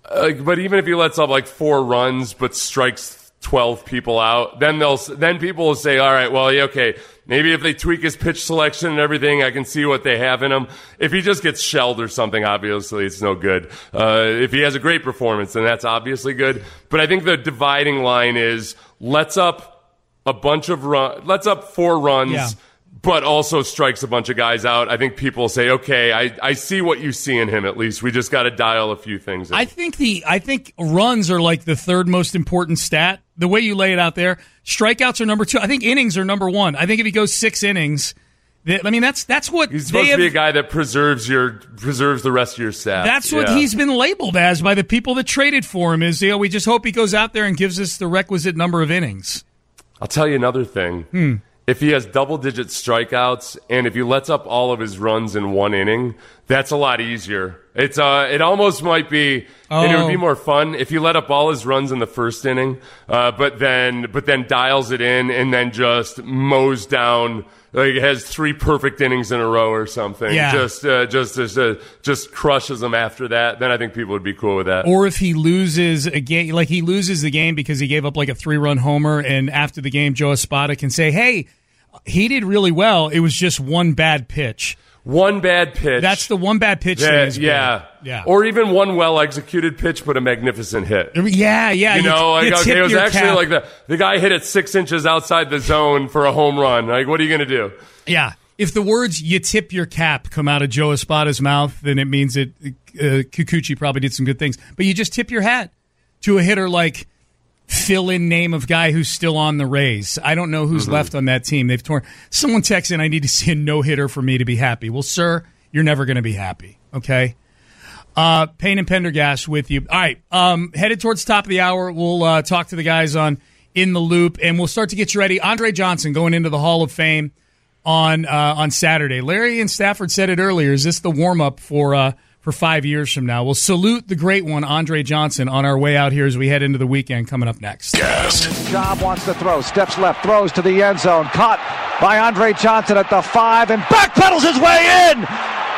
Uh, but even if he lets up like four runs but strikes twelve people out, then they'll then people will say, all right, well, yeah, okay, maybe if they tweak his pitch selection and everything, I can see what they have in him. If he just gets shelled or something, obviously it's no good. Uh, if he has a great performance, then that's obviously good. But I think the dividing line is lets up a bunch of run, lets up four runs. Yeah. But also strikes a bunch of guys out. I think people say, okay, I, I see what you see in him at least. We just got to dial a few things in. I think the I think runs are like the third most important stat. The way you lay it out there, strikeouts are number two. I think innings are number one. I think if he goes six innings, that, I mean that's that's what he's supposed have, to be a guy that preserves your preserves the rest of your staff. That's what yeah. he's been labeled as by the people that traded for him. Is you know we just hope he goes out there and gives us the requisite number of innings. I'll tell you another thing. Hmm. If he has double-digit strikeouts and if he lets up all of his runs in one inning, that's a lot easier. It's uh, it almost might be, oh. and it would be more fun if he let up all his runs in the first inning, uh, but then but then dials it in and then just mows down, like has three perfect innings in a row or something. Yeah. Just uh, just just uh, just crushes them after that. Then I think people would be cool with that. Or if he loses a game, like he loses the game because he gave up like a three-run homer, and after the game, Joe Espada can say, "Hey, he did really well. It was just one bad pitch." One bad pitch. That's the one bad pitch yeah, thing. Is yeah. yeah. Or even one well-executed pitch, but a magnificent hit. Yeah, yeah. You, you know, like, you okay, it was actually cap. like the, the guy hit it six inches outside the zone for a home run. Like, what are you going to do? Yeah. If the words "you tip your cap" come out of Joe Espada's mouth, then it means that uh, Kikuchi probably did some good things. But you just tip your hat to a hitter like fill-in name of guy who's still on the Rays. I don't know who's mm-hmm. left on that team. They've torn. Someone texts in, "I need to see a no-hitter for me to be happy." Well, sir, you're never going to be happy, okay? Uh, Payne and Pendergast with you. All right, um, headed towards the top of the hour. We'll uh, talk to the guys on In the Loop, and we'll start to get you ready. Andre Johnson going into the Hall of Fame on uh, on Saturday. Larry and Stafford said it earlier. Is this the warm-up for uh, for five years from now? We'll salute the great one, Andre Johnson, on our way out here as we head into the weekend coming up next. Yes. Job wants to throw. Steps left. Throws to the end zone. Caught by Andre Johnson at the five and backpedals his way in.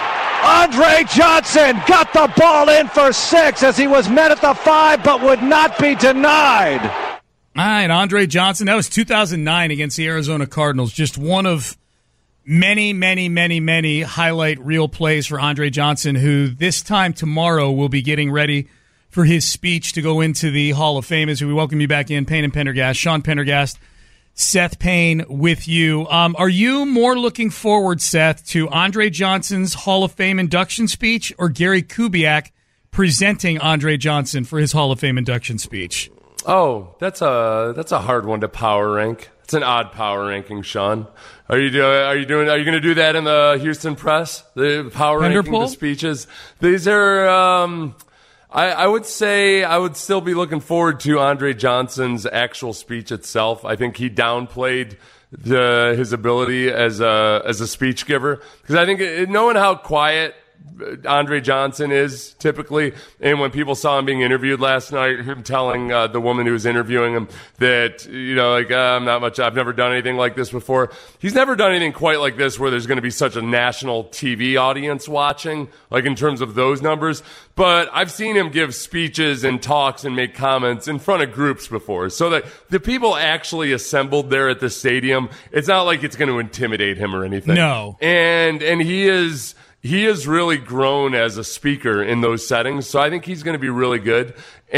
Andre Johnson got the ball in for six as he was met at the five but would not be denied. All right, Andre Johnson. That was two thousand nine against the Arizona Cardinals. Just one of many, many, many, many highlight reel plays for Andre Johnson, who this time tomorrow will be getting ready for his speech to go into the Hall of Fame. As we welcome you back in, Payne and Pendergast, Sean Pendergast, Seth Payne with you. Um, are you more looking forward, Seth, to Andre Johnson's Hall of Fame induction speech or Gary Kubiak presenting Andre Johnson for his Hall of Fame induction speech? Oh, that's a that's a hard one to power rank. It's an odd power ranking, Sean. Are you doing? Are you doing? Are you going to do that in the Houston Press? The power Pender ranking poll? the speeches. These are. Um, I, I would say I would still be looking forward to Andre Johnson's actual speech itself. I think he downplayed the, his ability as a as a speech giver because I think it, knowing how quiet Andre Johnson is typically, and when people saw him being interviewed last night, him telling uh, the woman who was interviewing him that, you know, like, uh, I'm not much, I've never done anything like this before. He's never done anything quite like this where there's going to be such a national T V audience watching, like in terms of those numbers. But I've seen him give speeches and talks and make comments in front of groups before. So that the people actually assembled there at the stadium, it's not like it's going to intimidate him or anything. No. And, and he is... He has really grown as a speaker in those settings, so I think he's going to be really good.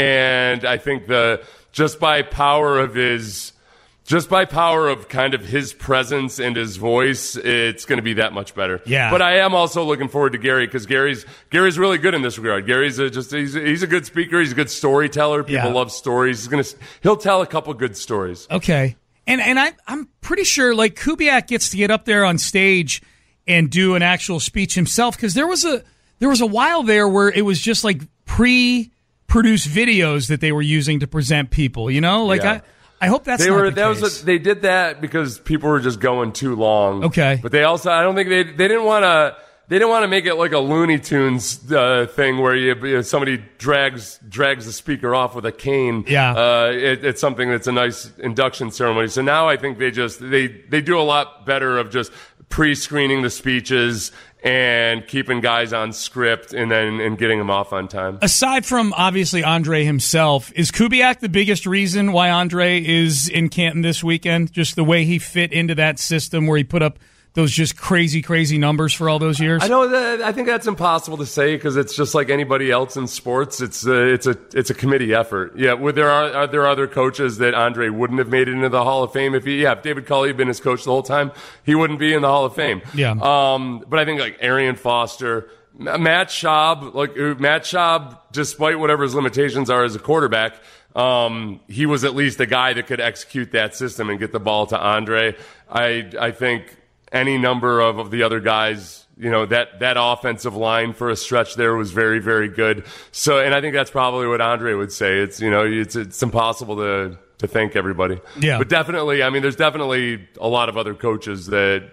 And I think the just by power of his, just by power of kind of his presence and his voice, it's going to be that much better. Yeah. But I am also looking forward to Gary because Gary's Gary's really good in this regard. Gary's a, just he's a, he's a good speaker. He's a good storyteller. People Yeah. love stories. He's gonna he'll tell a couple good stories. Okay. And and I I'm pretty sure like Kubiak gets to get up there on stage and do an actual speech himself because there was a there was a while there where it was just like pre-produced videos that they were using to present people, you know? Like Yeah. I I hope that's they not were the that case. was a, they did that because people were just going too long. Okay. But they also I don't think they they didn't want to they didn't want to make it like a Looney Tunes uh, thing where you, you know, somebody drags drags the speaker off with a cane. Yeah. Uh, it, it's something that's a nice induction ceremony. So now I think they just they they do a lot better of just pre-screening the speeches and keeping guys on script and then and getting them off on time. Aside from, obviously, Andre himself, is Kubiak the biggest reason why Andre is in Canton this weekend? Just the way he fit into that system where he put up those just crazy, crazy numbers for all those years? I know that. I think that's impossible to say because it's just like anybody else in sports. It's a, it's a it's a committee effort. Yeah, well, there are, are there other coaches that Andre wouldn't have made it into the Hall of Fame if he yeah if David Culley had been his coach the whole time, he wouldn't be in the Hall of Fame. Yeah. Um, but I think like Arian Foster, Matt Schaub, like Matt Schaub, despite whatever his limitations are as a quarterback. Um, he was at least a guy that could execute that system and get the ball to Andre. I I think. Any number of, of the other guys, you know, that, that offensive line for a stretch there was very, very good. So, and I think that's probably what Andre would say. It's, you know, it's, it's impossible to, to thank everybody. Yeah. But definitely, I mean, there's definitely a lot of other coaches that,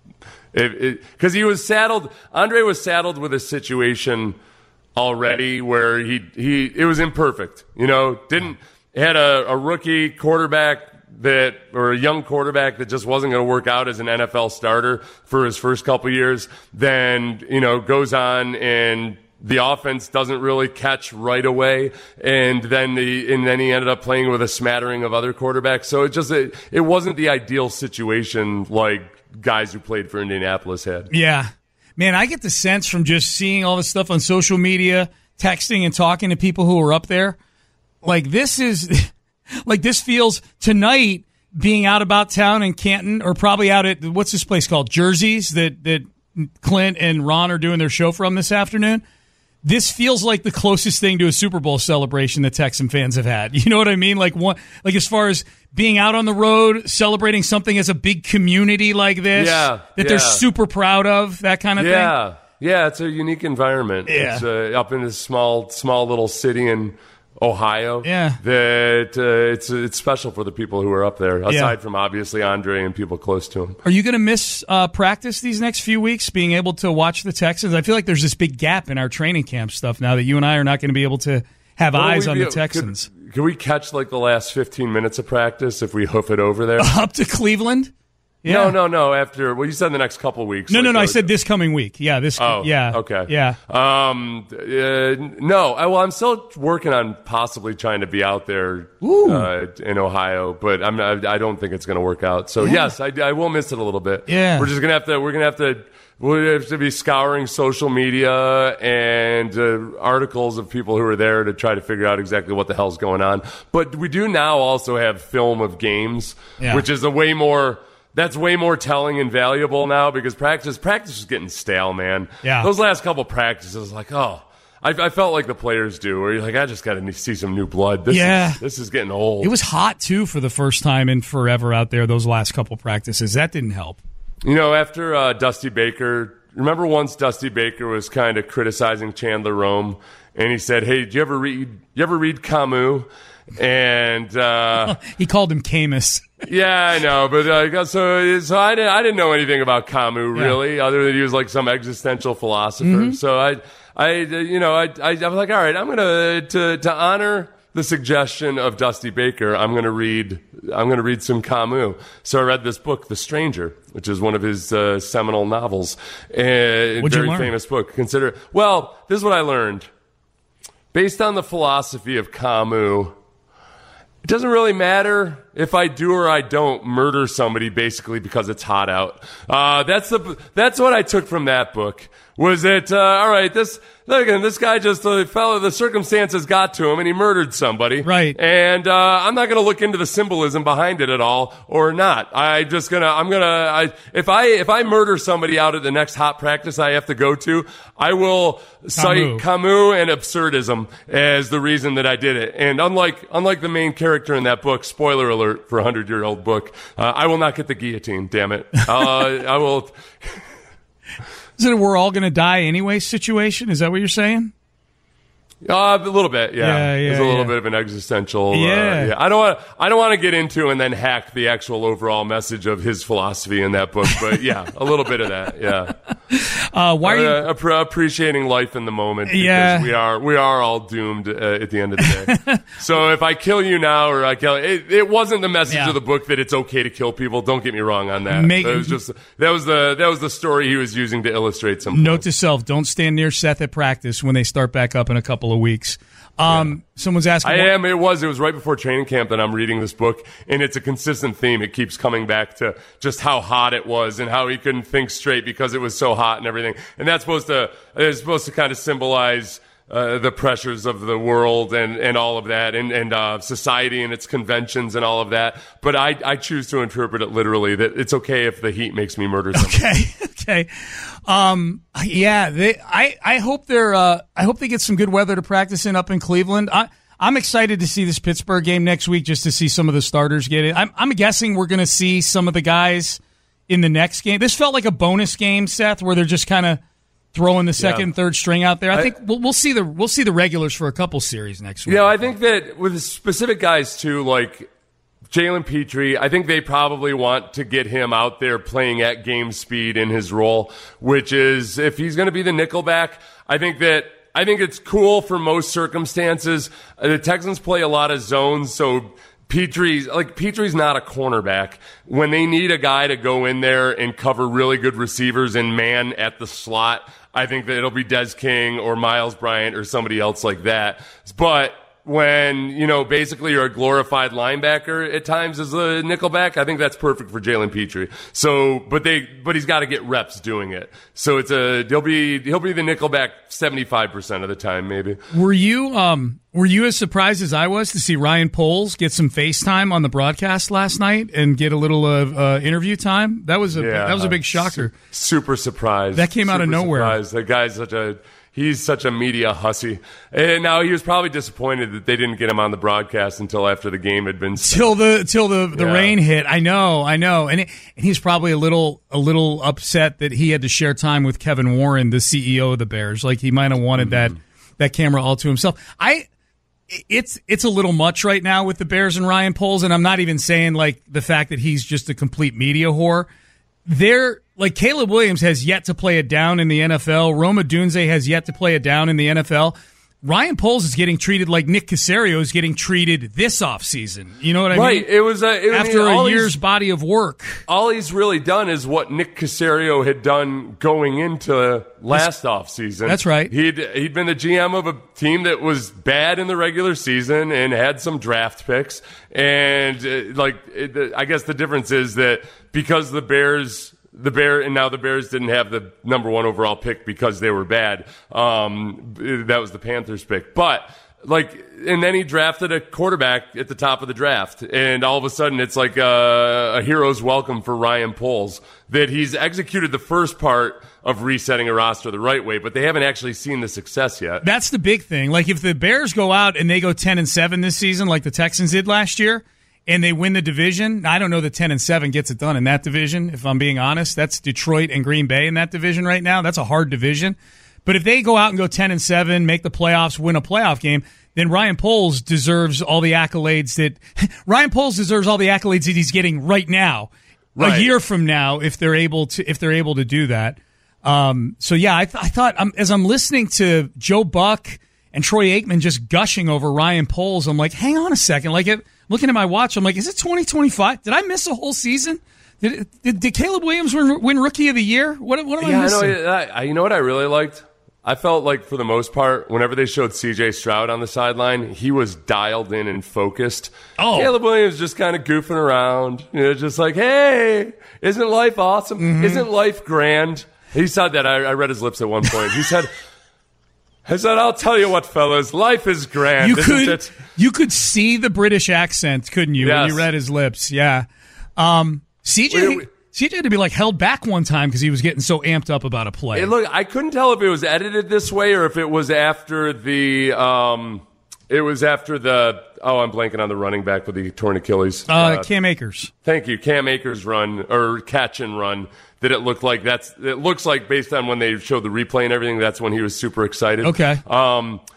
because he was saddled, Andre was saddled with a situation already where he, he, it was imperfect, you know, didn't, had a, a rookie quarterback that or a young quarterback that just wasn't going to work out as an N F L starter for his first couple years, then, you know, goes on and the offense doesn't really catch right away, and then the and then he ended up playing with a smattering of other quarterbacks. So it just it, it wasn't the ideal situation like guys who played for Indianapolis had. Yeah. Man, I get the sense from just seeing all this stuff on social media, texting and talking to people who are up there, like this is like this feels tonight being out about town in Canton, or probably out at what's this place called, Jersey's, that that Clint and Ron are doing their show from this afternoon. This feels like the closest thing to a Super Bowl celebration that Texan fans have had. You know what I mean? Like one, like as far as being out on the road, celebrating something as a big community like this, yeah, that yeah. they're super proud of, that kind of yeah. thing. Yeah, it's a unique environment. Yeah. It's uh, up in this small, small little city in Ohio. Yeah. That uh, it's it's special for the people who are up there. Aside Yeah. from obviously Andre and people close to him. Are you going to miss uh, practice these next few weeks, being able to watch the Texans? I feel like there's this big gap in our training camp stuff now that you and I are not going to be able to have What will eyes we on be- the Texans. Could, could we catch like the last fifteen minutes of practice if we hoof it over there? Up to Cleveland? Yeah. No, no, no. After well, you said the next couple weeks. No, like no, no. I those- said this coming week. Yeah, this. Oh, yeah. Okay. Yeah. Um. Uh, no. I, well, I'm still working on possibly trying to be out there uh, in Ohio, but I'm. Not, I don't think it's going to work out. So Yeah. yes, I, I will miss it a little bit. Yeah. We're just gonna have to. We're gonna have to. We have to be scouring social media and uh, articles of people who are there to try to figure out exactly what the hell's going on. But we do now also have film of games, Yeah. which is a way more. That's way more telling and valuable now because practice practice is getting stale, man. Yeah. Those last couple practices, like, oh, I, I felt like the players do, where you're like, I just got to see some new blood. This Yeah. is, this is getting old. It was hot, too, for the first time in forever out there, those last couple practices. That didn't help. You know, after uh, Dusty Baker, remember once Dusty Baker was kind of criticizing Chandler Rome, and he said, "Hey, did you ever read? You ever read Camus?" And uh, he called him Camus. Yeah, I know, but uh, so so I didn't I didn't know anything about Camus really, Yeah. other than he was like some existential philosopher. Mhm. So I I you know I, I I was like, all right, I'm gonna to to honor the suggestion of Dusty Baker, I'm gonna read I'm gonna read some Camus. So I read this book, The Stranger, which is one of his uh, seminal novels, a What'd you very learn? famous book. Consider well, this is what I learned. Based on the philosophy of Camus, it doesn't really matter if I do or I don't murder somebody basically because it's hot out. Uh, that's the that's what I took from that book. Was it uh, all right? This look, again, this guy just uh, fell. The circumstances got to him, and he murdered somebody. Right. And uh, I'm not going to look into the symbolism behind it at all, or not. I just gonna. I'm gonna. I if I if I murder somebody out at the next hot practice I have to go to, I will cite Camus and absurdism as the reason that I did it. And unlike unlike the main character in that book, spoiler alert for a hundred year old book, uh, I will not get the guillotine. Damn it. Uh, I will. Is it a we're all going to die anyway situation? Is that what you're saying? Uh, a little bit, yeah. Yeah, yeah, There's a little yeah. bit of an existential. Yeah. Uh, yeah. I don't want. I don't want to get into and then hack the actual overall message of his philosophy in that book, but yeah, a little bit of that. Yeah. Uh, why are you uh, appre- appreciating life in the moment? Because Yeah. we are. We are all doomed uh, at the end of the day. So if I kill you now, or I kill it, it wasn't the message Yeah. of the book that it's okay to kill people. Don't get me wrong on that. Make- That was just that was the that was the story he was using to illustrate something. Note to self: don't stand near Seth at practice when they start back up in a couple of weeks. Um, Someone's asking. I what- am. It was. It was right before training camp that I'm reading this book, and it's a consistent theme. It keeps coming back to just how hot it was and how he couldn't think straight because it was so hot and everything. And that's supposed to. It's supposed to kind of symbolize uh, the pressures of the world and, and all of that, and and uh, society and its conventions and all of that. But I I choose to interpret it literally that it's okay if the heat makes me murder someone. Okay. Okay. Um, yeah. They. I. I hope they're. Uh, I hope they get some good weather to practice in up in Cleveland. I. I'm excited to see this Pittsburgh game next week just to see some of the starters get it. I'm. I'm guessing we're going to see some of the guys in the next game. This felt like a bonus game, Seth, where they're just kind of throwing the second, Yeah. third string out there. I, I- think we'll, we'll see the we'll see the regulars for a couple series next week. You know, I think that with specific guys too, like Jalen Petrie, I think they probably want to get him out there playing at game speed in his role, which is if he's going to be the nickelback, I think that I think it's cool for most circumstances. Uh, the Texans play a lot of zones, so Petrie's like Petrie's not a cornerback. When they need a guy to go in there and cover really good receivers and man at the slot, I think that it'll be Des King or Miles Bryant or somebody else like that. But when, you know, basically you're a glorified linebacker at times as a nickelback, I think that's perfect for Jalen Petrie. So, but they, but he's got to get reps doing it. So it's a, he'll be, he'll be the nickelback seventy-five percent of the time, maybe. Were you um were you as surprised as I was to see Ryan Poles get some FaceTime on the broadcast last night and get a little uh, uh, interview time? That was a Yeah. that was a big shocker. Super surprised. That came out of Super nowhere. Surprised. That guy's such a he's such a media hussy. And now he was probably disappointed that they didn't get him on the broadcast until after the game had been set. Till the till the, the Yeah. rain hit. I know, I know, and it, and he's probably a little a little upset that he had to share time with Kevin Warren, the C E O of the Bears. Like he might have wanted Mm-hmm. that that camera all to himself. I. It's it's a little much right now with the Bears and Ryan Poles, and I'm not even saying like the fact that he's just a complete media whore. They're like Caleb Williams has yet to play it down in the N F L. Roma Dunze has yet to play it down in the N F L. Ryan Poles is getting treated like Nick Caserio is getting treated this offseason. You know what I Right. mean? It was a, it, After I mean, all a year's he's- body of work. all he's really done is what Nick Caserio had done going into last offseason. That's right. He'd he'd been the G M of a team that was bad in the regular season and had some draft picks. And uh, like, it, I guess the difference is that because the Bears. The Bear and now the Bears didn't have the number one overall pick because they were bad. Um, that was the Panthers pick, but like, and then he drafted a quarterback at the top of the draft, and all of a sudden it's like a, a hero's welcome for Ryan Poles that he's executed the first part of resetting a roster the right way, but they haven't actually seen the success yet. That's the big thing. Like if the Bears go out and they go ten and seven this season, like the Texans did last year, and they win the division, I don't know that ten and seven gets it done in that division, if I'm being honest. That's Detroit and Green Bay in that division right now. That's a hard division. But if they go out and go ten and seven, make the playoffs, win a playoff game, then Ryan Poles deserves all the accolades that Ryan Poles deserves all the accolades that he's getting right now. Right. A year from now, if they're able to if they're able to do that. Um, so yeah, I, th- I thought um, as I'm listening to Joe Buck and Troy Aikman just gushing over Ryan Poles, I'm like, hang on a second. Like, it, looking at my watch, I'm like, is it twenty twenty-five? Did I miss a whole season? Did, did, did Caleb Williams win, win Rookie of the Year? What, what am Yeah, I I know. missing? I, I, you know what I really liked? I felt like for the most part, whenever they showed C J Stroud on the sideline, he was dialed in and focused. Oh. Caleb Williams just kind of goofing around, you know, just like, hey, isn't life awesome? Mm-hmm. Isn't life grand? He said that. I, I read his lips at one point. He said, I said, I'll tell you what, fellas, life is grand, You isn't could it? you could see the British accent, couldn't you? When Yes. you read his lips, yeah. Um, C J Wait, wait. C J had to be like held back one time because he was getting so amped up about a play. Hey, look, I couldn't tell if it was edited this way or if it was after the, um, it was after the, oh, I'm blanking on the running back with the torn Achilles. uh, Cam Akers. Thank you. Cam Akers run or catch and run that it looked like that's it looks like based on when they showed the replay and everything, that's when he was super excited. Okay. Um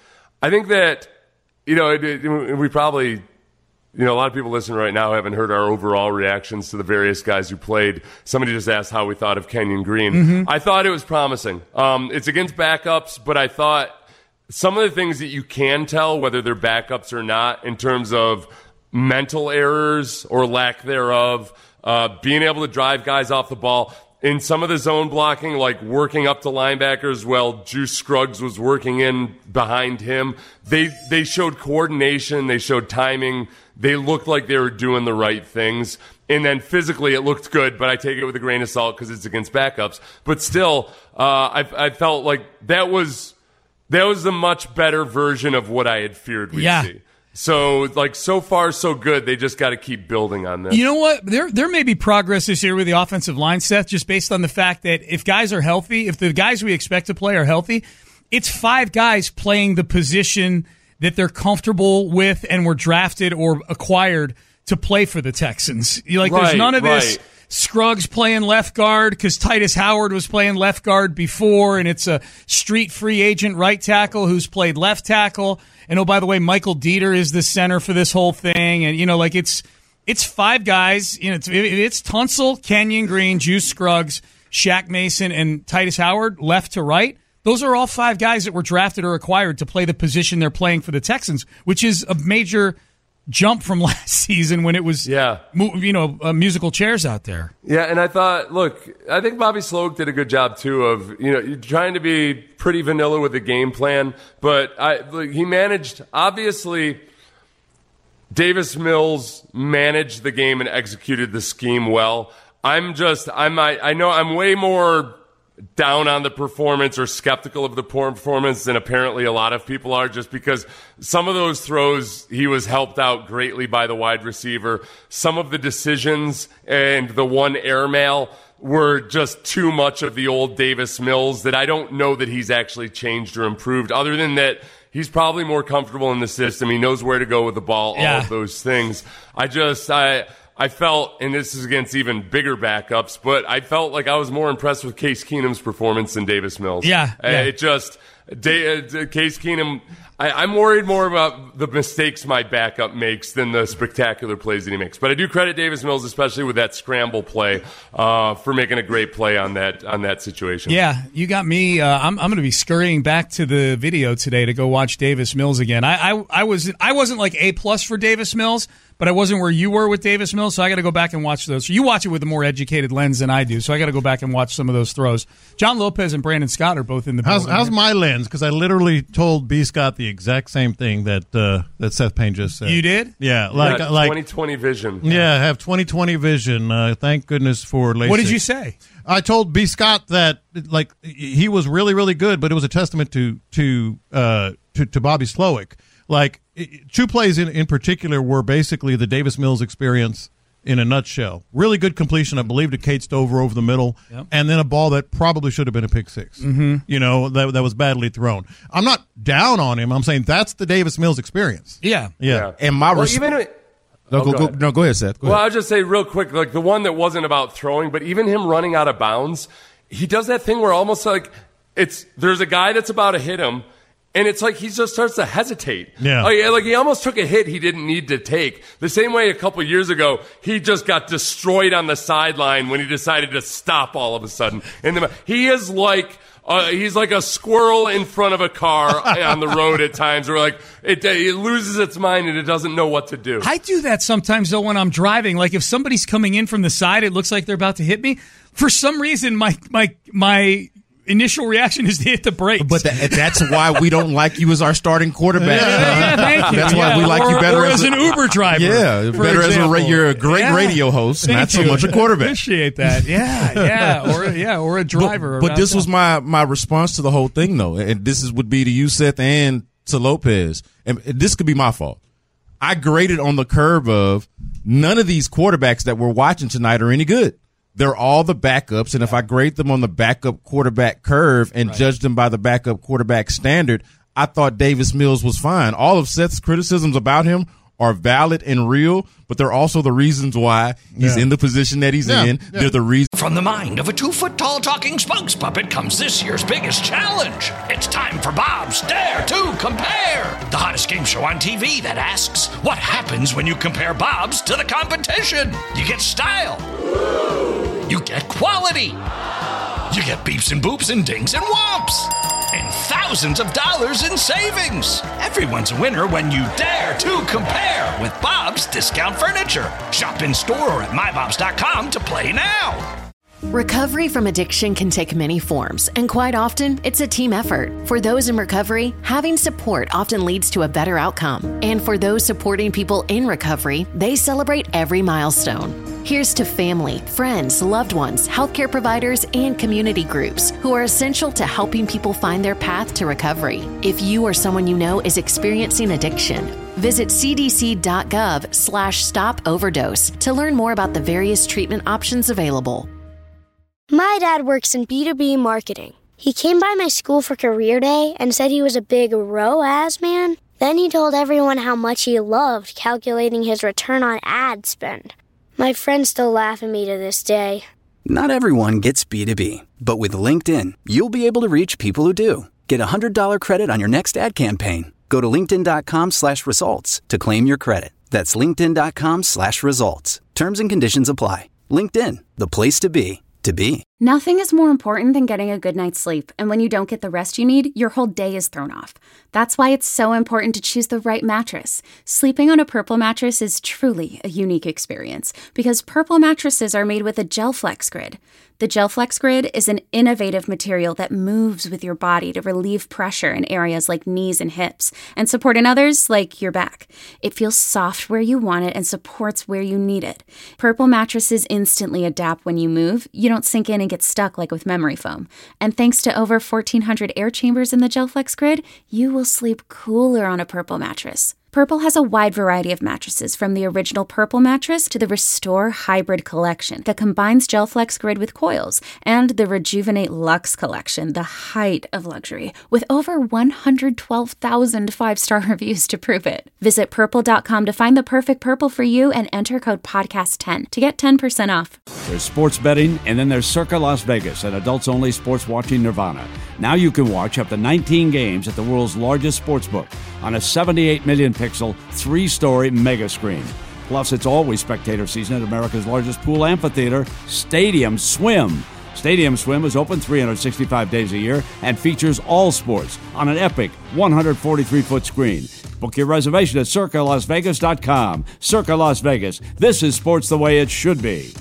I think that, you know, it, it, we probably, you know, a lot of people listening right now haven't heard our overall reactions to the various guys who played. Somebody just asked how we thought of Kenyon Green. Mm-hmm. I thought it was promising. Um, it's against backups, but I thought some of the things that you can tell, whether they're backups or not, in terms of mental errors or lack thereof, uh, being able to drive guys off the ball. In some of the zone blocking, like working up to linebackers while Juice Scruggs was working in behind him, they they showed coordination, they showed timing, they looked like they were doing the right things. And then physically it looked good, but I take it with a grain of salt because it's against backups. But still, uh, I, I felt like that was that was a much better version of what I had feared we'd yeah. see. So, like, so far, so good. They just got to keep building on this. You know what? There there may be progress this year with the offensive line, Seth, just based on the fact that if guys are healthy, if the guys we expect to play are healthy, it's five guys playing the position that they're comfortable with and were drafted or acquired to play for the Texans. You like, right, there's none of this right. Scruggs playing left guard because Titus Howard was playing left guard before, and it's a street free agent right tackle who's played left tackle. And oh, by the way, Michael Dieter is the center for this whole thing. And, you know, like it's it's five guys. You know, it's, it's Tunsil, Kenyon Green, Juice Scruggs, Shaq Mason, and Titus Howard, left to right. Those are all five guys that were drafted or acquired to play the position they're playing for the Texans, which is a major jump from last season when it was, yeah. you know, uh, musical chairs out there. Yeah, and I thought, look, I think Bobby Sloak did a good job, too, of, you know, you're trying to be pretty vanilla with the game plan, but I, like, he managed, obviously, Davis Mills managed the game and executed the scheme well. I'm just, I'm, I, I know I'm way more down on the performance or skeptical of the performance than apparently a lot of people are, just because some of those throws he was helped out greatly by the wide receiver. Some of the decisions and the one airmail were just too much of the old Davis Mills that I don't know that he's actually changed or improved, other than that he's probably more comfortable in the system. He knows where to go with the ball, all yeah. of those things. I just, I... I felt, and this is against even bigger backups, but I felt like I was more impressed with Case Keenum's performance than Davis Mills. Yeah. Uh, yeah. It just, Day, uh, Case Keenum, I, I'm worried more about the mistakes my backup makes than the spectacular plays that he makes. But I do credit Davis Mills, especially with that scramble play, uh, for making a great play on that on that situation. Yeah, you got me. Uh, I'm I'm going to be scurrying back to the video today to go watch Davis Mills again. I I, I was I wasn't like A plus for Davis Mills, but I wasn't where you were with Davis Mills, so I got to go back and watch those. So you watch it with a more educated lens than I do, so I got to go back and watch some of those throws. John Lopez and Brandon Scott are both in the how's, building. how's my lens? Because I literally told B. Scott the exact same thing that uh, that Seth Payne just said. You did? Yeah, like yeah, like twenty twenty vision. Yeah, have twenty twenty vision. Uh, thank goodness for LASIK. What did you say? I told B. Scott that like he was really really good, but it was a testament to to uh, to, to Bobby Slowick. Like, two plays in, in particular were basically the Davis Mills experience in a nutshell. Really good completion, I believe, to Kate Stover over the middle, yep. and then a ball that probably should have been a pick six. Mm-hmm. You know, that that was badly thrown. I'm not down on him. I'm saying that's the Davis Mills experience. Yeah. Yeah. yeah. And my well, resp- even no, oh, go, go go, ahead. no, go ahead, Seth. Go well, ahead. I'll just say real quick, like the one that wasn't about throwing, but even him running out of bounds, he does that thing where almost like it's there's a guy that's about to hit him, and it's like he just starts to hesitate. Yeah. Like, like he almost took a hit he didn't need to take. The same way a couple years ago, he just got destroyed on the sideline when he decided to stop all of a sudden. And the, he is like, uh, he's like a squirrel in front of a car on the road at times where like it, it loses its mind and it doesn't know what to do. I do that sometimes though when I'm driving. Like if somebody's coming in from the side, it looks like they're about to hit me. For some reason, my, my, my, initial reaction is to hit the brakes. But that, that's why we don't like you as our starting quarterback. Yeah, yeah, thank you. That's yeah. why we like or, you better or as, as an a, Uber driver. Yeah, better example. as a you're a great yeah. radio host, thank not so you. much a quarterback. Appreciate that. Yeah, yeah, or yeah, or a driver. But, but this town. was my my response to the whole thing, though, and this is would be to you, Seth, and to Lopez, and this could be my fault. I graded on the curve of none of these quarterbacks that we're watching tonight are any good. They're all the backups, and if I grade them on the backup quarterback curve and right. judge them by the backup quarterback standard, I thought Davis Mills was fine. All of Seth's criticisms about him are valid and real, but they're also the reasons why he's Yeah. in the position that he's Yeah, in. yeah. They're the reason. From the mind of a two-foot-tall talking spokes puppet comes this year's biggest challenge. It's time for Bob's Dare to Compare, the hottest game show on T V that asks, what happens when you compare Bob's to the competition? You get style. You get quality. You get beeps and boops and dings and whomps. And thousands of dollars in savings. Everyone's a winner when you dare to compare with Bob's Discount Furniture. Shop in store or at my bobs dot com to play now. Recovery from addiction can take many forms, and quite often, it's a team effort. For those in recovery, having support often leads to a better outcome. And for those supporting people in recovery, they celebrate every milestone. Here's to family, friends, loved ones, healthcare providers, and community groups who are essential to helping people find their path to recovery. If you or someone you know is experiencing addiction, visit c d c dot gov slash stop overdose to learn more about the various treatment options available. My dad works in B two B marketing. He came by my school for career day and said he was a big R O A S man. Then he told everyone how much he loved calculating his return on ad spend. My friends still laugh at me to this day. Not everyone gets B two B, but with LinkedIn, you'll be able to reach people who do. Get a one hundred dollars credit on your next ad campaign. Go to linkedin dot com slash results to claim your credit. That's linkedin dot com slash results. Terms and conditions apply. LinkedIn, the place to be, to be. Nothing is more important than getting a good night's sleep, and when you don't get the rest you need, your whole day is thrown off. That's why it's so important to choose the right mattress. Sleeping on a Purple mattress is truly a unique experience because Purple mattresses are made with a GelFlex Grid. The GelFlex Grid is an innovative material that moves with your body to relieve pressure in areas like knees and hips and support in others like your back. It feels soft where you want it and supports where you need it. Purple mattresses instantly adapt when you move. You don't sink in and get stuck like with memory foam. And thanks to over fourteen hundred air chambers in the GelFlex Grid, you will sleep cooler on a Purple mattress. Purple has a wide variety of mattresses, from the original Purple mattress to the Restore Hybrid collection that combines GelFlex Grid with coils, and the Rejuvenate Luxe collection, the height of luxury, with over one hundred twelve thousand five-star reviews to prove it. Visit purple dot com to find the perfect Purple for you and enter code podcast ten to get ten percent off. There's sports betting, and then there's Circa Las Vegas, an adults-only sports watching nirvana. Now you can watch up to nineteen games at the world's largest sportsbook on a seventy-eight million pixel, three-story mega screen. Plus, it's always spectator season at America's largest pool amphitheater, Stadium Swim. Stadium Swim is open three hundred sixty-five days a year and features all sports on an epic one hundred forty-three foot screen. Book your reservation at circa las vegas dot com. Circa Las Vegas. This is sports the way it should be.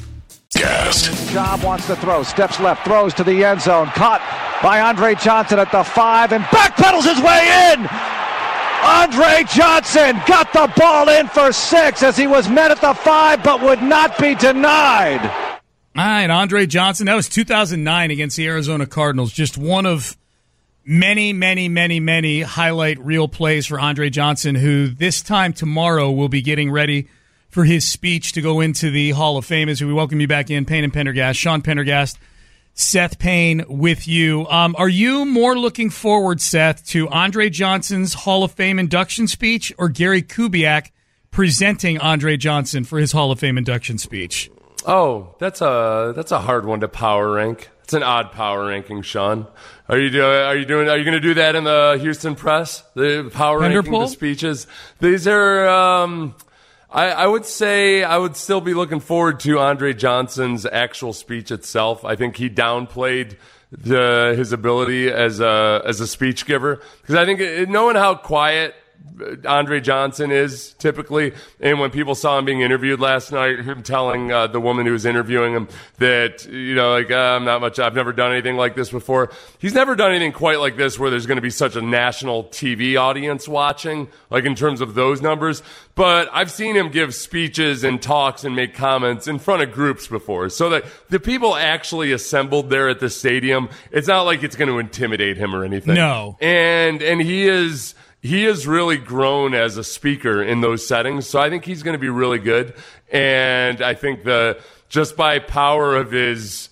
Job wants to throw, steps left, throws to the end zone, caught by Andre Johnson at the five and backpedals his way in. Andre Johnson got the ball in for six as he was met at the five but would not be denied. All right, Andre Johnson. That was two thousand nine against the Arizona Cardinals. Just one of many, many, many, many highlight reel plays for Andre Johnson, who this time tomorrow will be getting ready for his speech to go into the Hall of Fame. As we welcome you back in, Payne and Pendergast, Sean Pendergast, Seth Payne with you. Um, are you more looking forward, Seth, to Andre Johnson's Hall of Fame induction speech or Gary Kubiak presenting Andre Johnson for his Hall of Fame induction speech? Oh, that's a that's a hard one to power rank. It's an odd power ranking, Sean. Are you doing? Are you doing? Are you going to do that in the Houston Press? The power Pender ranking poll? the speeches. These are. Um, I, I would say I would still be looking forward to Andre Johnson's actual speech itself. I think he downplayed the, his ability as a as a speech giver, because I think it, knowing how quiet Andre Johnson is typically, and when people saw him being interviewed last night, him telling uh, the woman who was interviewing him that, you know, like, uh, I'm not much, I've never done anything like this before. He's never done anything quite like this where there's going to be such a national T V audience watching, like in terms of those numbers. But I've seen him give speeches and talks and make comments in front of groups before. So that the people actually assembled there at the stadium, it's not like it's going to intimidate him or anything. No. And, and he is, He has really grown as a speaker in those settings, so I think he's going to be really good. And I think the just by power of his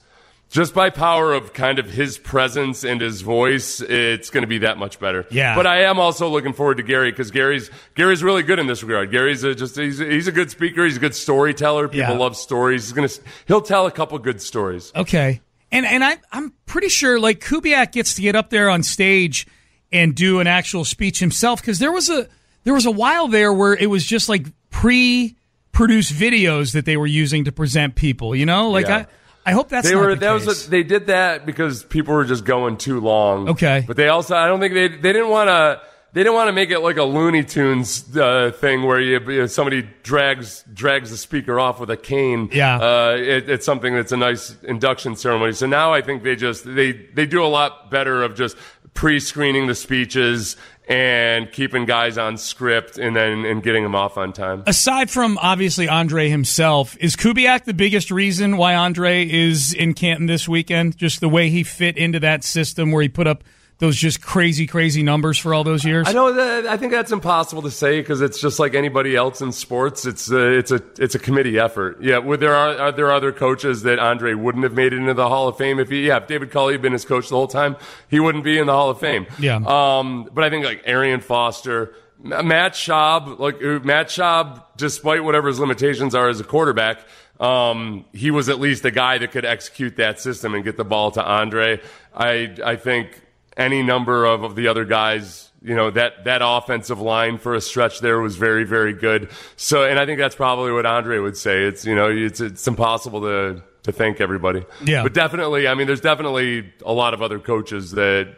just by power of kind of his presence and his voice, it's going to be that much better. Yeah. But I am also looking forward to Gary because Gary's Gary's really good in this regard. Gary's a just he's a, he's a good speaker. He's a good storyteller. People Yeah. love stories. He's gonna he'll tell a couple good stories. Okay. And and I I'm pretty sure like Kubiak gets to get up there on stage and do an actual speech himself because there was a there was a while there where it was just like pre-produced videos that they were using to present people. You know, like Yeah. I. I hope that's they not were. the That case. was a, they did that because people were just going too long. Okay, but they also I don't think they they didn't want to they didn't want to make it like a Looney Tunes uh, thing where you, you know, somebody drags drags the speaker off with a cane. Yeah, uh, it, it's something that's a nice induction ceremony. So now I think they just they they do a lot better of just pre-screening the speeches and keeping guys on script and then and getting them off on time. Aside from obviously Andre himself, is Kubiak the biggest reason why Andre is in Canton this weekend? Just the way he fit into that system where he put up those just crazy, crazy numbers for all those years? I know that, I think that's impossible to say because it's just like anybody else in sports. It's a, it's a it's a committee effort. Yeah, well, there are, are there other coaches that Andre wouldn't have made it into the Hall of Fame if he yeah if David Culley had been his coach the whole time, he wouldn't be in the Hall of Fame. Yeah. Um, but I think like Arian Foster, Matt Schaub, like Matt Schaub, despite whatever his limitations are as a quarterback. Um, he was at least a guy that could execute that system and get the ball to Andre. I I think any number of, of the other guys, you know, that, that offensive line for a stretch there was very, very good. So, and I think that's probably what Andre would say. It's, you know, it's, it's impossible to, to thank everybody. Yeah. But definitely, I mean, there's definitely a lot of other coaches that,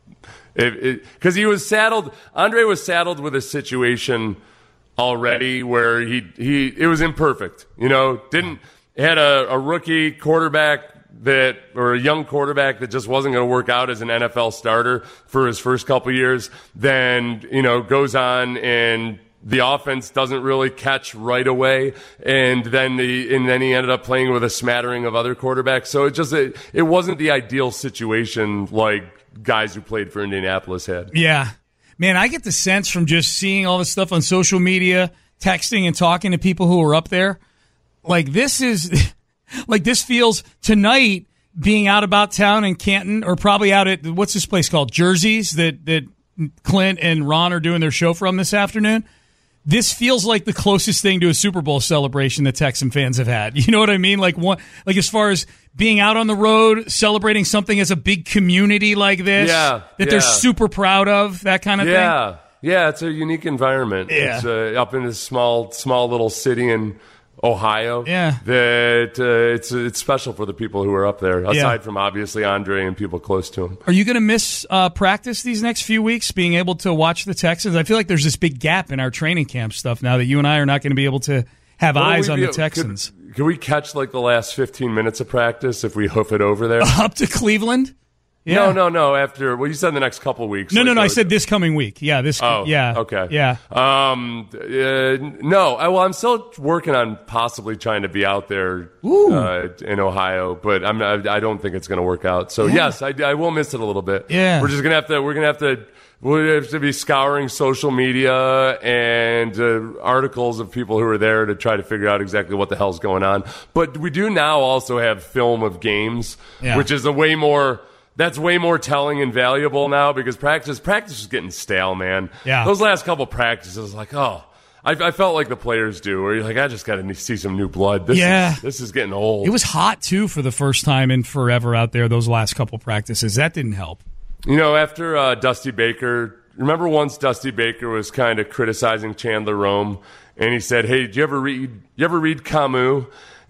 because he was saddled, Andre was saddled with a situation already where he, he, it was imperfect, you know, didn't, had a, a rookie quarterback that, or a young quarterback that just wasn't going to work out as an N F L starter for his first couple of years, then, you know, goes on and the offense doesn't really catch right away. And then the, and then he ended up playing with a smattering of other quarterbacks. So it just, it, it wasn't the ideal situation like guys who played for Indianapolis had. Yeah. Man, I get the sense from just seeing all this stuff on social media, texting and talking to people who are up there. Like this is, like this feels tonight being out about town in Canton or probably out at, what's this place called? Jersey's that, that Clint and Ron are doing their show from this afternoon. This feels like the closest thing to a Super Bowl celebration that Texan fans have had. You know what I mean? Like one, like as far as being out on the road, celebrating something as a big community like this yeah, that yeah. they're super proud of, that kind of yeah. thing. Yeah, it's a unique environment. Yeah. It's uh, up in this small, small little city in Ohio. Yeah. That uh, it's it's special for the people who are up there. Aside Yeah. from obviously Andre and people close to him. Are you going to miss uh, practice these next few weeks, being able to watch the Texans? I feel like there's this big gap in our training camp stuff now that you and I are not going to be able to have Well, eyes we'd on be- the Texans. Could, could we catch like the last fifteen minutes of practice if we hoof it over there? Up to Cleveland? Yeah. No, no, no. After well, you said the next couple weeks. No, like, no, no. I uh, said this coming week. Yeah, this. Oh, yeah. okay. Yeah. Um, uh, no, I, well, I'm still working on possibly trying to be out there uh, in Ohio, but I'm not, I don't think it's going to work out. So Yeah. yes, I, I will miss it a little bit. Yeah. we're just gonna have to. We're gonna have to. We have to be scouring social media and uh, articles of people who are there to try to figure out exactly what the hell's going on. But we do now also have film of games, Yeah. which is a way more. That's way more telling and valuable now because practice practice is getting stale, man. Yeah. Those last couple practices, like, oh, I, I felt like the players do, where you're like, I just got to see some new blood. This Yeah. is, this is getting old. It was hot, too, for the first time in forever out there, those last couple practices. That didn't help. You know, after uh, Dusty Baker, remember once Dusty Baker was kind of criticizing Chandler Rome, and he said, "Hey, do you ever read? You ever read Camus?"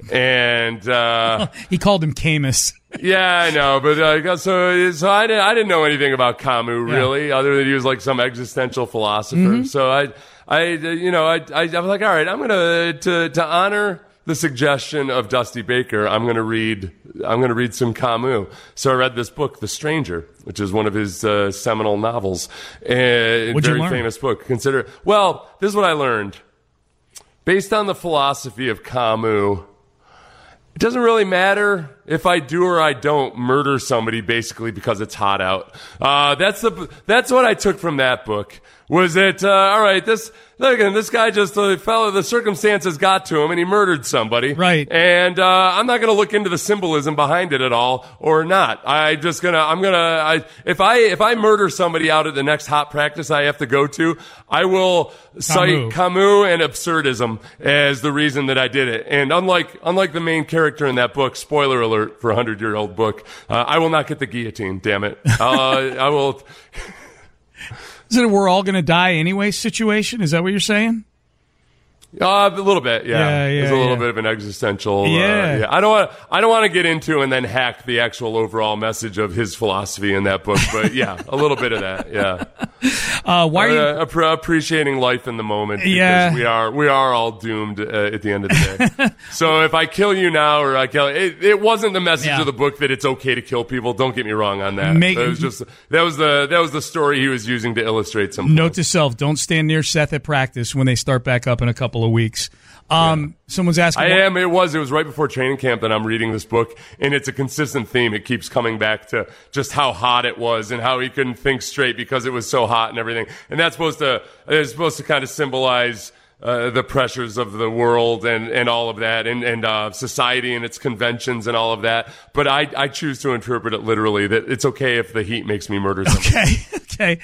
And uh, he called him Camus. Yeah, I know, but uh, so so I didn't I didn't know anything about Camus really, Yeah. other than he was like some existential philosopher. Mhm. So I I you know I I, I was like, all right, I'm gonna to to honor the suggestion of Dusty Baker, I'm gonna read I'm gonna read some Camus. So I read this book, The Stranger, which is one of his uh, seminal novels, and What'd you very learn? famous book. Consider well, this is what I learned. Based on the philosophy of Camus, it doesn't really matter if I do or I don't murder somebody basically because it's hot out. Uh, that's the that's what I took from that book. Was it, uh, all right, this, again, this guy just uh, fell, the circumstances got to him and he murdered somebody. Right. And, uh, I'm not going to look into the symbolism behind it at all or not. I just gonna, I'm gonna, I, if I, if I murder somebody out at the next hot practice I have to go to, I will Camus. cite Camus and absurdism as the reason that I did it. And unlike, unlike the main character in that book, spoiler alert for a hundred year old book, uh, I will not get the guillotine, damn it. Uh, I will. Is it a we're all going to die anyway situation? Is that what you're saying? Uh, a little bit, yeah. Yeah, yeah, There's a little yeah. bit of an existential. Yeah. Uh, yeah. I don't want. I don't want to get into and then hack the actual overall message of his philosophy in that book. But yeah, a little bit of that. Yeah. Uh, why are you uh, appre- appreciating life in the moment? Because Yeah. we are. We are all doomed uh, at the end of the day. So if I kill you now, or I kill it, it wasn't the message Yeah. of the book that it's okay to kill people. Don't get me wrong on that. Make- that was just that was the that was the story he was using to illustrate some. Note to self: don't stand near Seth at practice when they start back up in a couple of weeks. Um, someone's asking. I what- am. It was. It was right before training camp that I'm reading this book, and it's a consistent theme. It keeps coming back to just how hot it was and how he couldn't think straight because it was so hot and everything. And that's supposed to it's supposed to kind of symbolize uh, the pressures of the world and, and all of that, and and uh, society and its conventions and all of that. But I I choose to interpret it literally that it's okay if the heat makes me murder somebody. Okay. Okay.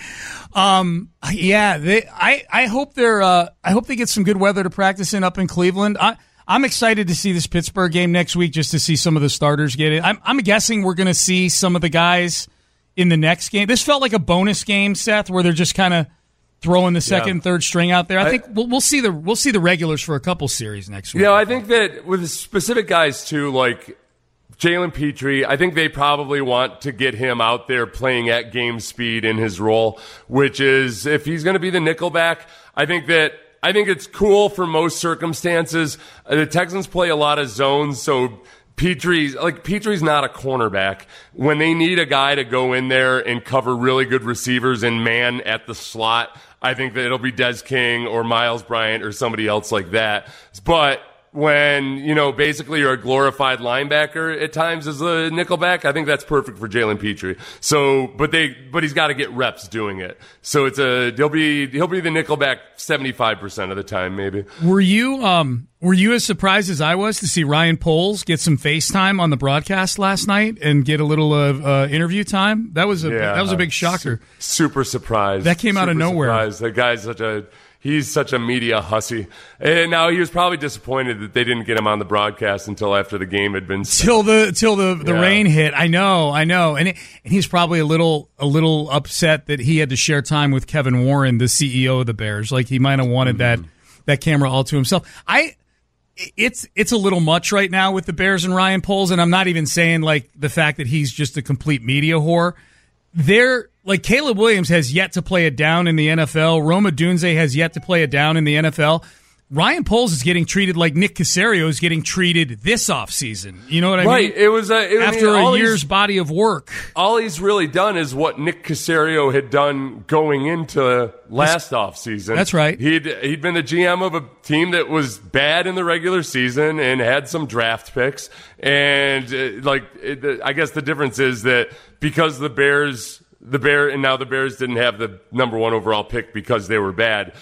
Um, yeah, they, I, I hope they're, uh, I hope they get some good weather to practice in up in Cleveland. I, I'm excited to see this Pittsburgh game next week just to see some of the starters get it. I'm, I'm guessing we're going to see some of the guys in the next game. This felt like a bonus game, Seth, where they're just kind of throwing the second Yeah. and third string out there. I, I- think we'll, we'll see the, we'll see the regulars for a couple series next week. Yeah, I think that with specific guys too, like Jalen Petrie, I think they probably want to get him out there playing at game speed in his role, which is if he's going to be the nickelback, I think that I think it's cool for most circumstances. Uh, The Texans play a lot of zones, so Petrie's like Petrie's not a cornerback. When they need a guy to go in there and cover really good receivers and man at the slot, I think that it'll be Des King or Miles Bryant or somebody else like that. But when, you know, basically you're a glorified linebacker at times as a nickelback, I think that's perfect for Jalen Petrie. So, but they, but he's got to get reps doing it. So it's a, he'll be, he'll be the nickelback seventy-five percent of the time, maybe. Were you, um, were you as surprised as I was to see Ryan Poles get some FaceTime on the broadcast last night and get a little of uh, interview time? That was a, Yeah. that was a big shocker. Su- super surprised. That came out of Super nowhere. Surprised. The guy's such a, he's such a media hussy. And now he was probably disappointed that they didn't get him on the broadcast until after the game had been set. Till the till the, the Yeah. rain hit. I know, I know, and it, and he's probably a little a little upset that he had to share time with Kevin Warren, the C E O of the Bears. Like he might have wanted Mm-hmm. that that camera all to himself. I it's it's a little much right now with the Bears and Ryan Poles, and I'm not even saying like the fact that he's just a complete media whore. They're like Caleb Williams has yet to play it down in the N F L. Roma Dunze has yet to play it down in the N F L. Ryan Poles is getting treated like Nick Caserio is getting treated this offseason. You know what I Right. mean? It was a, it, After I mean, all a year's he's- body of work. all he's really done is what Nick Caserio had done going into last offseason. That's right. He'd he'd been the G M of a team that was bad in the regular season and had some draft picks. And uh, like, it, I guess the difference is that because the Bears. The Bear and now the Bears didn't have the number one overall pick because they were bad.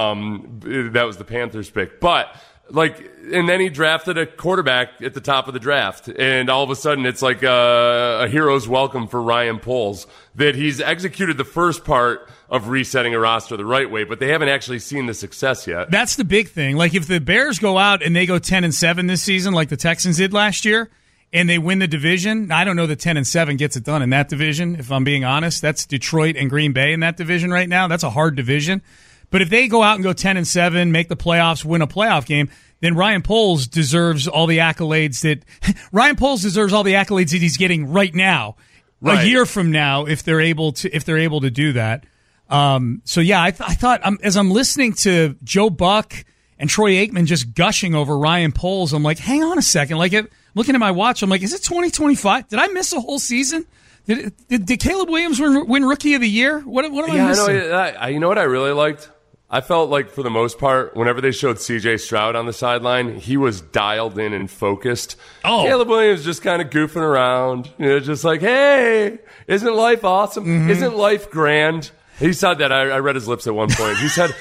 Um, that was the Panthers pick, but like, and then he drafted a quarterback at the top of the draft, and all of a sudden it's like a, a hero's welcome for Ryan Poles that he's executed the first part of resetting a roster the right way, but they haven't actually seen the success yet. That's the big thing. Like if the Bears go out and they go ten and seven this season, like the Texans did last year, and they win the division, I don't know that ten and seven gets it done in that division, if I'm being honest. That's Detroit and Green Bay in that division right now. That's a hard division. But if they go out and go ten and seven, make the playoffs, win a playoff game, then Ryan Poles deserves all the accolades that Ryan Poles deserves all the accolades that he's getting right now. Right. A year from now, if they're able to if they're able to do that. Um, so yeah, I, th- I thought um, as I'm listening to Joe Buck and Troy Aikman just gushing over Ryan Poles, I'm like, hang on a second. Like, it, looking at my watch, I'm like, is it twenty twenty-five? Did I miss a whole season? Did, did, did Caleb Williams win, win Rookie of the Year? What, what am yeah, I missing? I know. I, I, you know what I really liked? I felt like for the most part, whenever they showed C J Stroud on the sideline, he was dialed in and focused. Oh. Caleb Williams just kind of goofing around, you know, just like, hey, isn't life awesome? Mm-hmm. Isn't life grand? He said that. I, I read his lips at one point. He said,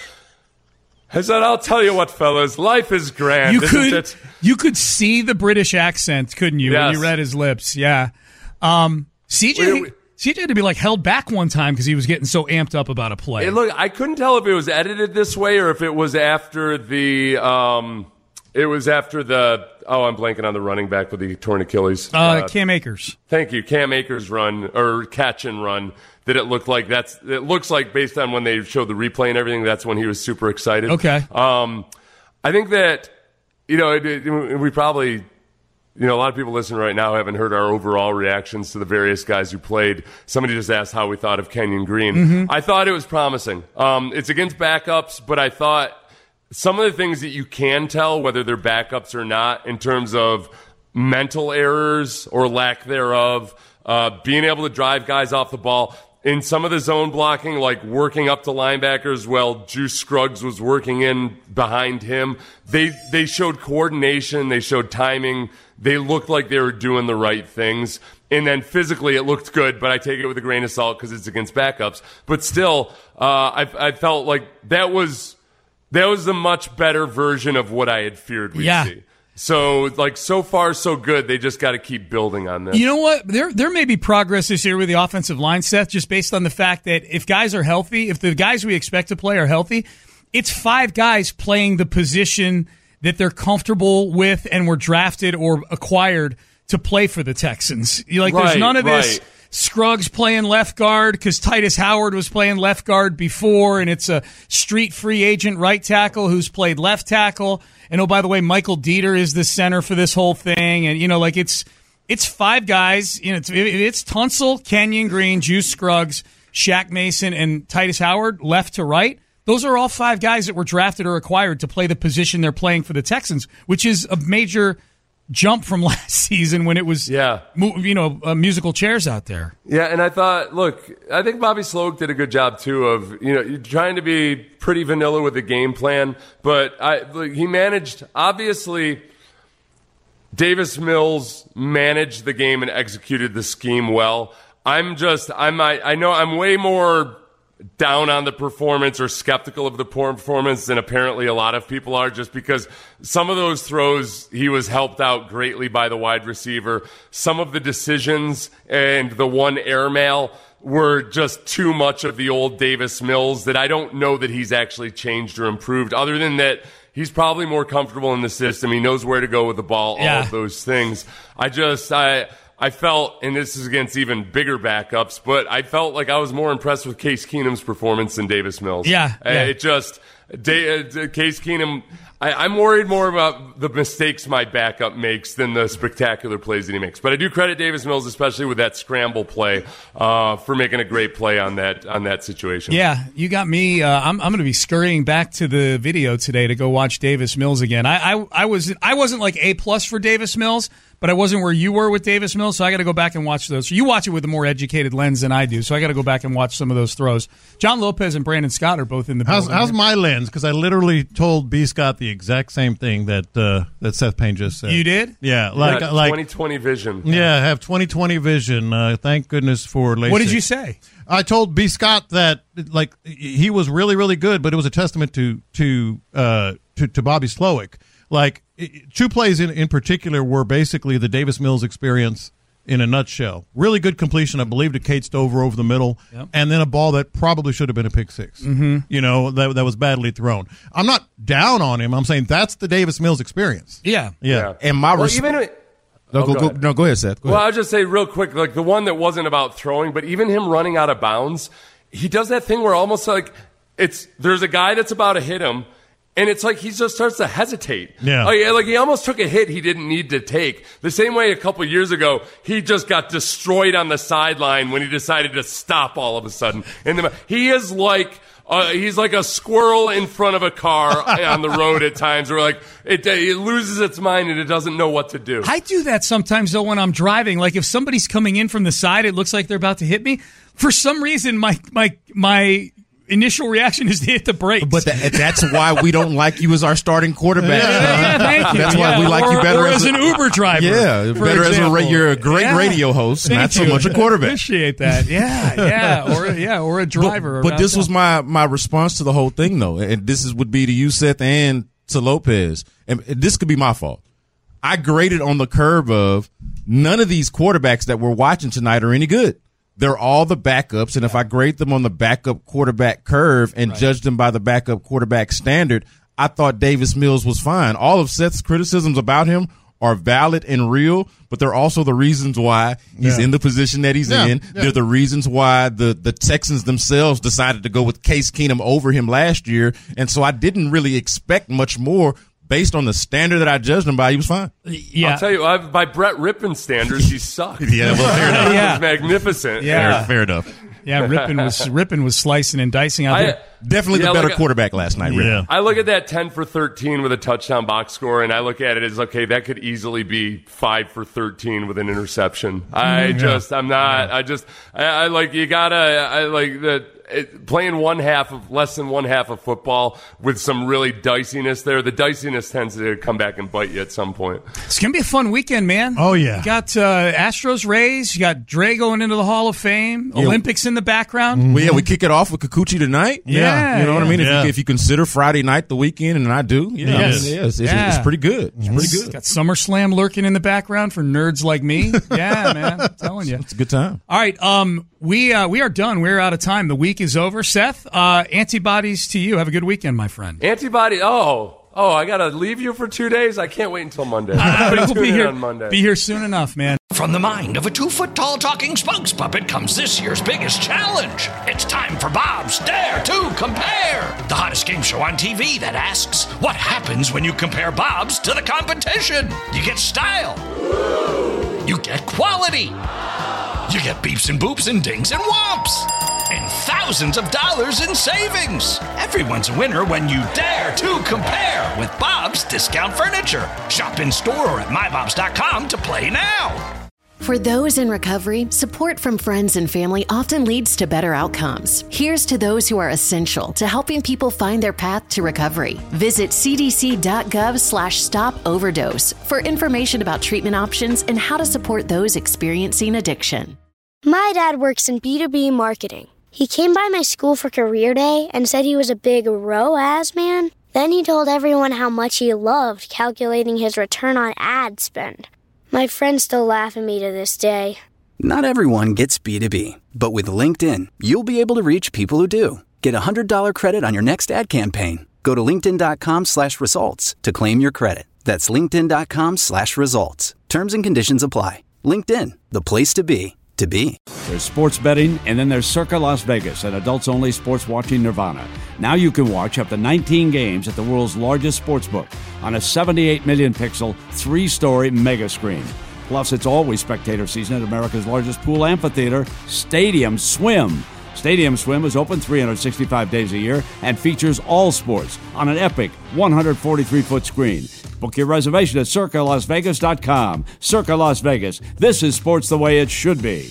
I said, I'll tell you what, fellas, life is grand, You isn't could it? you could see the British accent, couldn't you, when Yes. you read his lips? Yeah. Um, C J Wait, wait. C J had to be like held back one time because he was getting so amped up about a play. Hey, look, I couldn't tell if it was edited this way or if it was after the, um, it was after the, oh, I'm blanking on the running back with the torn Achilles. Uh, Cam Akers. Thank you. Cam Akers run, or catch and run, that it looked like that's, it looks like based on when they showed the replay and everything, that's when he was super excited. Okay. Um, I think that, you know, it, it, we probably, you know, a lot of people listening right now haven't heard our overall reactions to the various guys who played. Somebody just asked how we thought of Kenyon Green. Mm-hmm. I thought it was promising. Um, it's against backups, but I thought some of the things that you can tell, whether they're backups or not, in terms of mental errors or lack thereof, uh, being able to drive guys off the ball. In some of the zone blocking, like working up to linebackers while Juice Scruggs was working in behind him, they they showed coordination, they showed timing, they looked like they were doing the right things. And then physically it looked good, but I take it with a grain of salt because it's against backups. But still, uh, I, I felt like that was that was a much better version of what I had feared we'd Yeah. see. So, like, so far, so good. They just got to keep building on this. You know what? There there may be progress this year with the offensive line, Seth, just based on the fact that if guys are healthy, if the guys we expect to play are healthy, it's five guys playing the position that they're comfortable with and were drafted or acquired to play for the Texans. You like, there's Right, none of this right. Scruggs playing left guard because Titus Howard was playing left guard before, and it's a street free agent right tackle who's played left tackle. And oh, by the way, Michael Dieter is the center for this whole thing. And, you know, like it's it's five guys. You know, it's, it's Tunsil, Kenyon Green, Juice Scruggs, Shaq Mason, and Titus Howard, left to right. Those are all five guys that were drafted or acquired to play the position they're playing for the Texans, which is a major jump from last season when it was, yeah. you know, uh, musical chairs out there. Yeah, and I thought, look, I think Bobby Sloak did a good job too of, you know, trying to be pretty vanilla with the game plan, but I like, he managed, obviously, Davis Mills managed the game and executed the scheme well. I'm just, I'm, I, I know I'm way more down on the performance or skeptical of the performance than apparently a lot of people are, just because some of those throws he was helped out greatly by the wide receiver. Some of the decisions and the one airmail were just too much of the old Davis Mills that I don't know that he's actually changed or improved, other than that he's probably more comfortable in the system. He knows where to go with the ball, all Yeah. of those things. I just, I, I felt, and this is against even bigger backups, but I felt like I was more impressed with Case Keenum's performance than Davis Mills. Yeah, Uh, yeah. It just, Da- uh, Case Keenum, I, I'm worried more about the mistakes my backup makes than the spectacular plays that he makes. But I do credit Davis Mills, especially with that scramble play, uh, for making a great play on that on that situation. Yeah, you got me. Uh, I'm I'm going to be scurrying back to the video today to go watch Davis Mills again. I I, I was I wasn't like A plus for Davis Mills, but I wasn't where you were with Davis Mills, so I got to go back and watch those. You watch it with a more educated lens than I do, so I got to go back and watch some of those throws. John Lopez and Brandon Scott are both in the How's, building. how's my lens? Because I literally told B. Scott the exact same thing that uh, that Seth Payne just said. You did? Yeah, You like got like twenty twenty vision. Yeah, I have twenty twenty vision. Uh, thank goodness for LASIK. What did you say? I told B. Scott that like he was really really good, but it was a testament to to uh, to, to Bobby Slowick. Like two plays in, in particular were basically the Davis Mills experience in a nutshell. Really good completion, I believe, to Kate Stover over the middle, Yep. and then a ball that probably should have been a pick six. Mm-hmm. You know, that that was badly thrown. I'm not down on him. I'm saying that's the Davis Mills experience. Yeah, yeah. And my Well, res- even no, Oh, go, go go, ahead. no, go ahead, Seth. Go Well, ahead. I'll just say real quick, like the one that wasn't about throwing, but even him running out of bounds, he does that thing where almost like it's there's a guy that's about to hit him, and it's like he just starts to hesitate. Yeah. Like, like he almost took a hit he didn't need to take. The same way a couple years ago, he just got destroyed on the sideline when he decided to stop all of a sudden. And the, he is like. Uh, he's like a squirrel in front of a car on the road at times, where like it, it loses its mind and it doesn't know what to do. I do that sometimes though when I'm driving. Like if somebody's coming in from the side, it looks like they're about to hit me. For some reason, my my my initial reaction is to hit the brakes. But that, that's why we don't like you as our starting quarterback. Yeah, yeah, thank you. That's why yeah. we like or, you better or as, as an a, Uber driver. Yeah, better example. as a you're a great yeah. radio host, Thank not so you. much a quarterback. Appreciate that. Yeah, yeah, or yeah, or a driver. But, but this was my my response to the whole thing, though, and this is would be to you, Seth, and to Lopez, and this could be my fault. I graded on the curve of none of these quarterbacks that we're watching tonight are any good. They're all the backups, and if I grade them on the backup quarterback curve and right. judge them by the backup quarterback standard, I thought Davis Mills was fine. All of Seth's criticisms about him are valid and real, but they're also the reasons why he's yeah. in the position that he's yeah. in. Yeah. They're the reasons why the, the Texans themselves decided to go with Case Keenum over him last year, and so I didn't really expect much more. Based on the standard that I judged him by, he was fine. Yeah. I'll tell you, uh, by Brett Rippon's standards, he sucked. yeah, well, fair enough. yeah. He was magnificent. Yeah. Fair, fair enough. Yeah, Rippon was Rippon was slicing and dicing out I, there. Definitely yeah, the better at, quarterback last night. Rippon. Yeah. I look at that ten for thirteen with a touchdown box score, and I look at it as, okay, that could easily be five for thirteen with an interception. I yeah. just, I'm not, I just, I, I like, you gotta, I like that. It, playing one half of less than one half of football with some really diciness there. The diciness tends to come back and bite you at some point. It's gonna be a fun weekend, man. Oh yeah, you got uh, Astros, Rays. You got Dre going into the Hall of Fame. Yeah. Olympics in the background. Mm-hmm. Well, yeah, we kick it off with Kikuchi tonight. Yeah, yeah you know yeah. what I mean. Yeah. If, you, if you consider Friday night the weekend, and I do, yeah, yes. I mean, yes, it's, yeah. it's pretty good. It's pretty good. Got SummerSlam lurking in the background for nerds like me. Yeah, man, I'm telling you, it's a good time. All right, um, we uh, we are done. We're out of time. The week is over. Seth, uh, antibodies to you. Have a good weekend, my friend. Antibody. Oh. Oh, I gotta leave you for two days. I can't wait until Monday. Uh, we'll be here on Monday. Be here soon enough, man. From the mind of a two-foot-tall talking spokes puppet comes this year's biggest challenge. It's time for Bob's Dare to Compare, the hottest game show on T V that asks, what happens when you compare Bob's to the competition? You get style. You get quality. You get beeps and boops and dings and whomps. And thousands of dollars in savings. Everyone's a winner when you dare to compare with Bob's Discount Furniture. Shop in store or at my bobs dot com to play now. For those in recovery, support from friends and family often leads to better outcomes. Here's to those who are essential to helping people find their path to recovery. Visit cdc.gov slash stop overdose for information about treatment options and how to support those experiencing addiction. My dad works in B two B marketing. He came by my school for career day and said he was a big R O A S man. Then he told everyone how much he loved calculating his return on ad spend. My friends still laugh at me to this day. Not everyone gets B two B, but with LinkedIn, you'll be able to reach people who do. Get a one hundred dollars credit on your next ad campaign. Go to linkedin.com slash results to claim your credit. That's linkedin.com slash results. Terms and conditions apply. LinkedIn, the place to be, to be. There's sports betting, and then there's Circa Las Vegas, an adults-only sports watching nirvana. Now you can watch up to nineteen games at the world's largest sportsbook on a seventy-eight million pixel, three-story mega screen. Plus, it's always spectator season at America's largest pool amphitheater, Stadium Swim. Stadium Swim is open three hundred sixty-five days a year and features all sports on an epic one hundred forty-three foot screen. Book your reservation at circa las vegas dot com. Circa Las Vegas. This is sports the way it should be.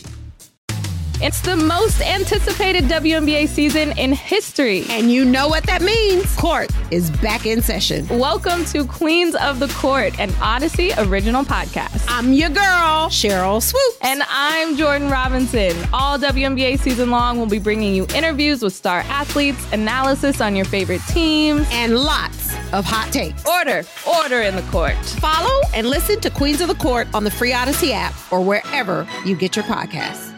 It's the most anticipated W N B A season in history. And you know what that means. Court is back in session. Welcome to Queens of the Court, an Odyssey original podcast. I'm your girl, Cheryl Swoops. And I'm Jordan Robinson. All W N B A season long, we'll be bringing you interviews with star athletes, analysis on your favorite teams, and lots of hot takes. Order, order in the court. Follow and listen to Queens of the Court on the free Odyssey app or wherever you get your podcasts.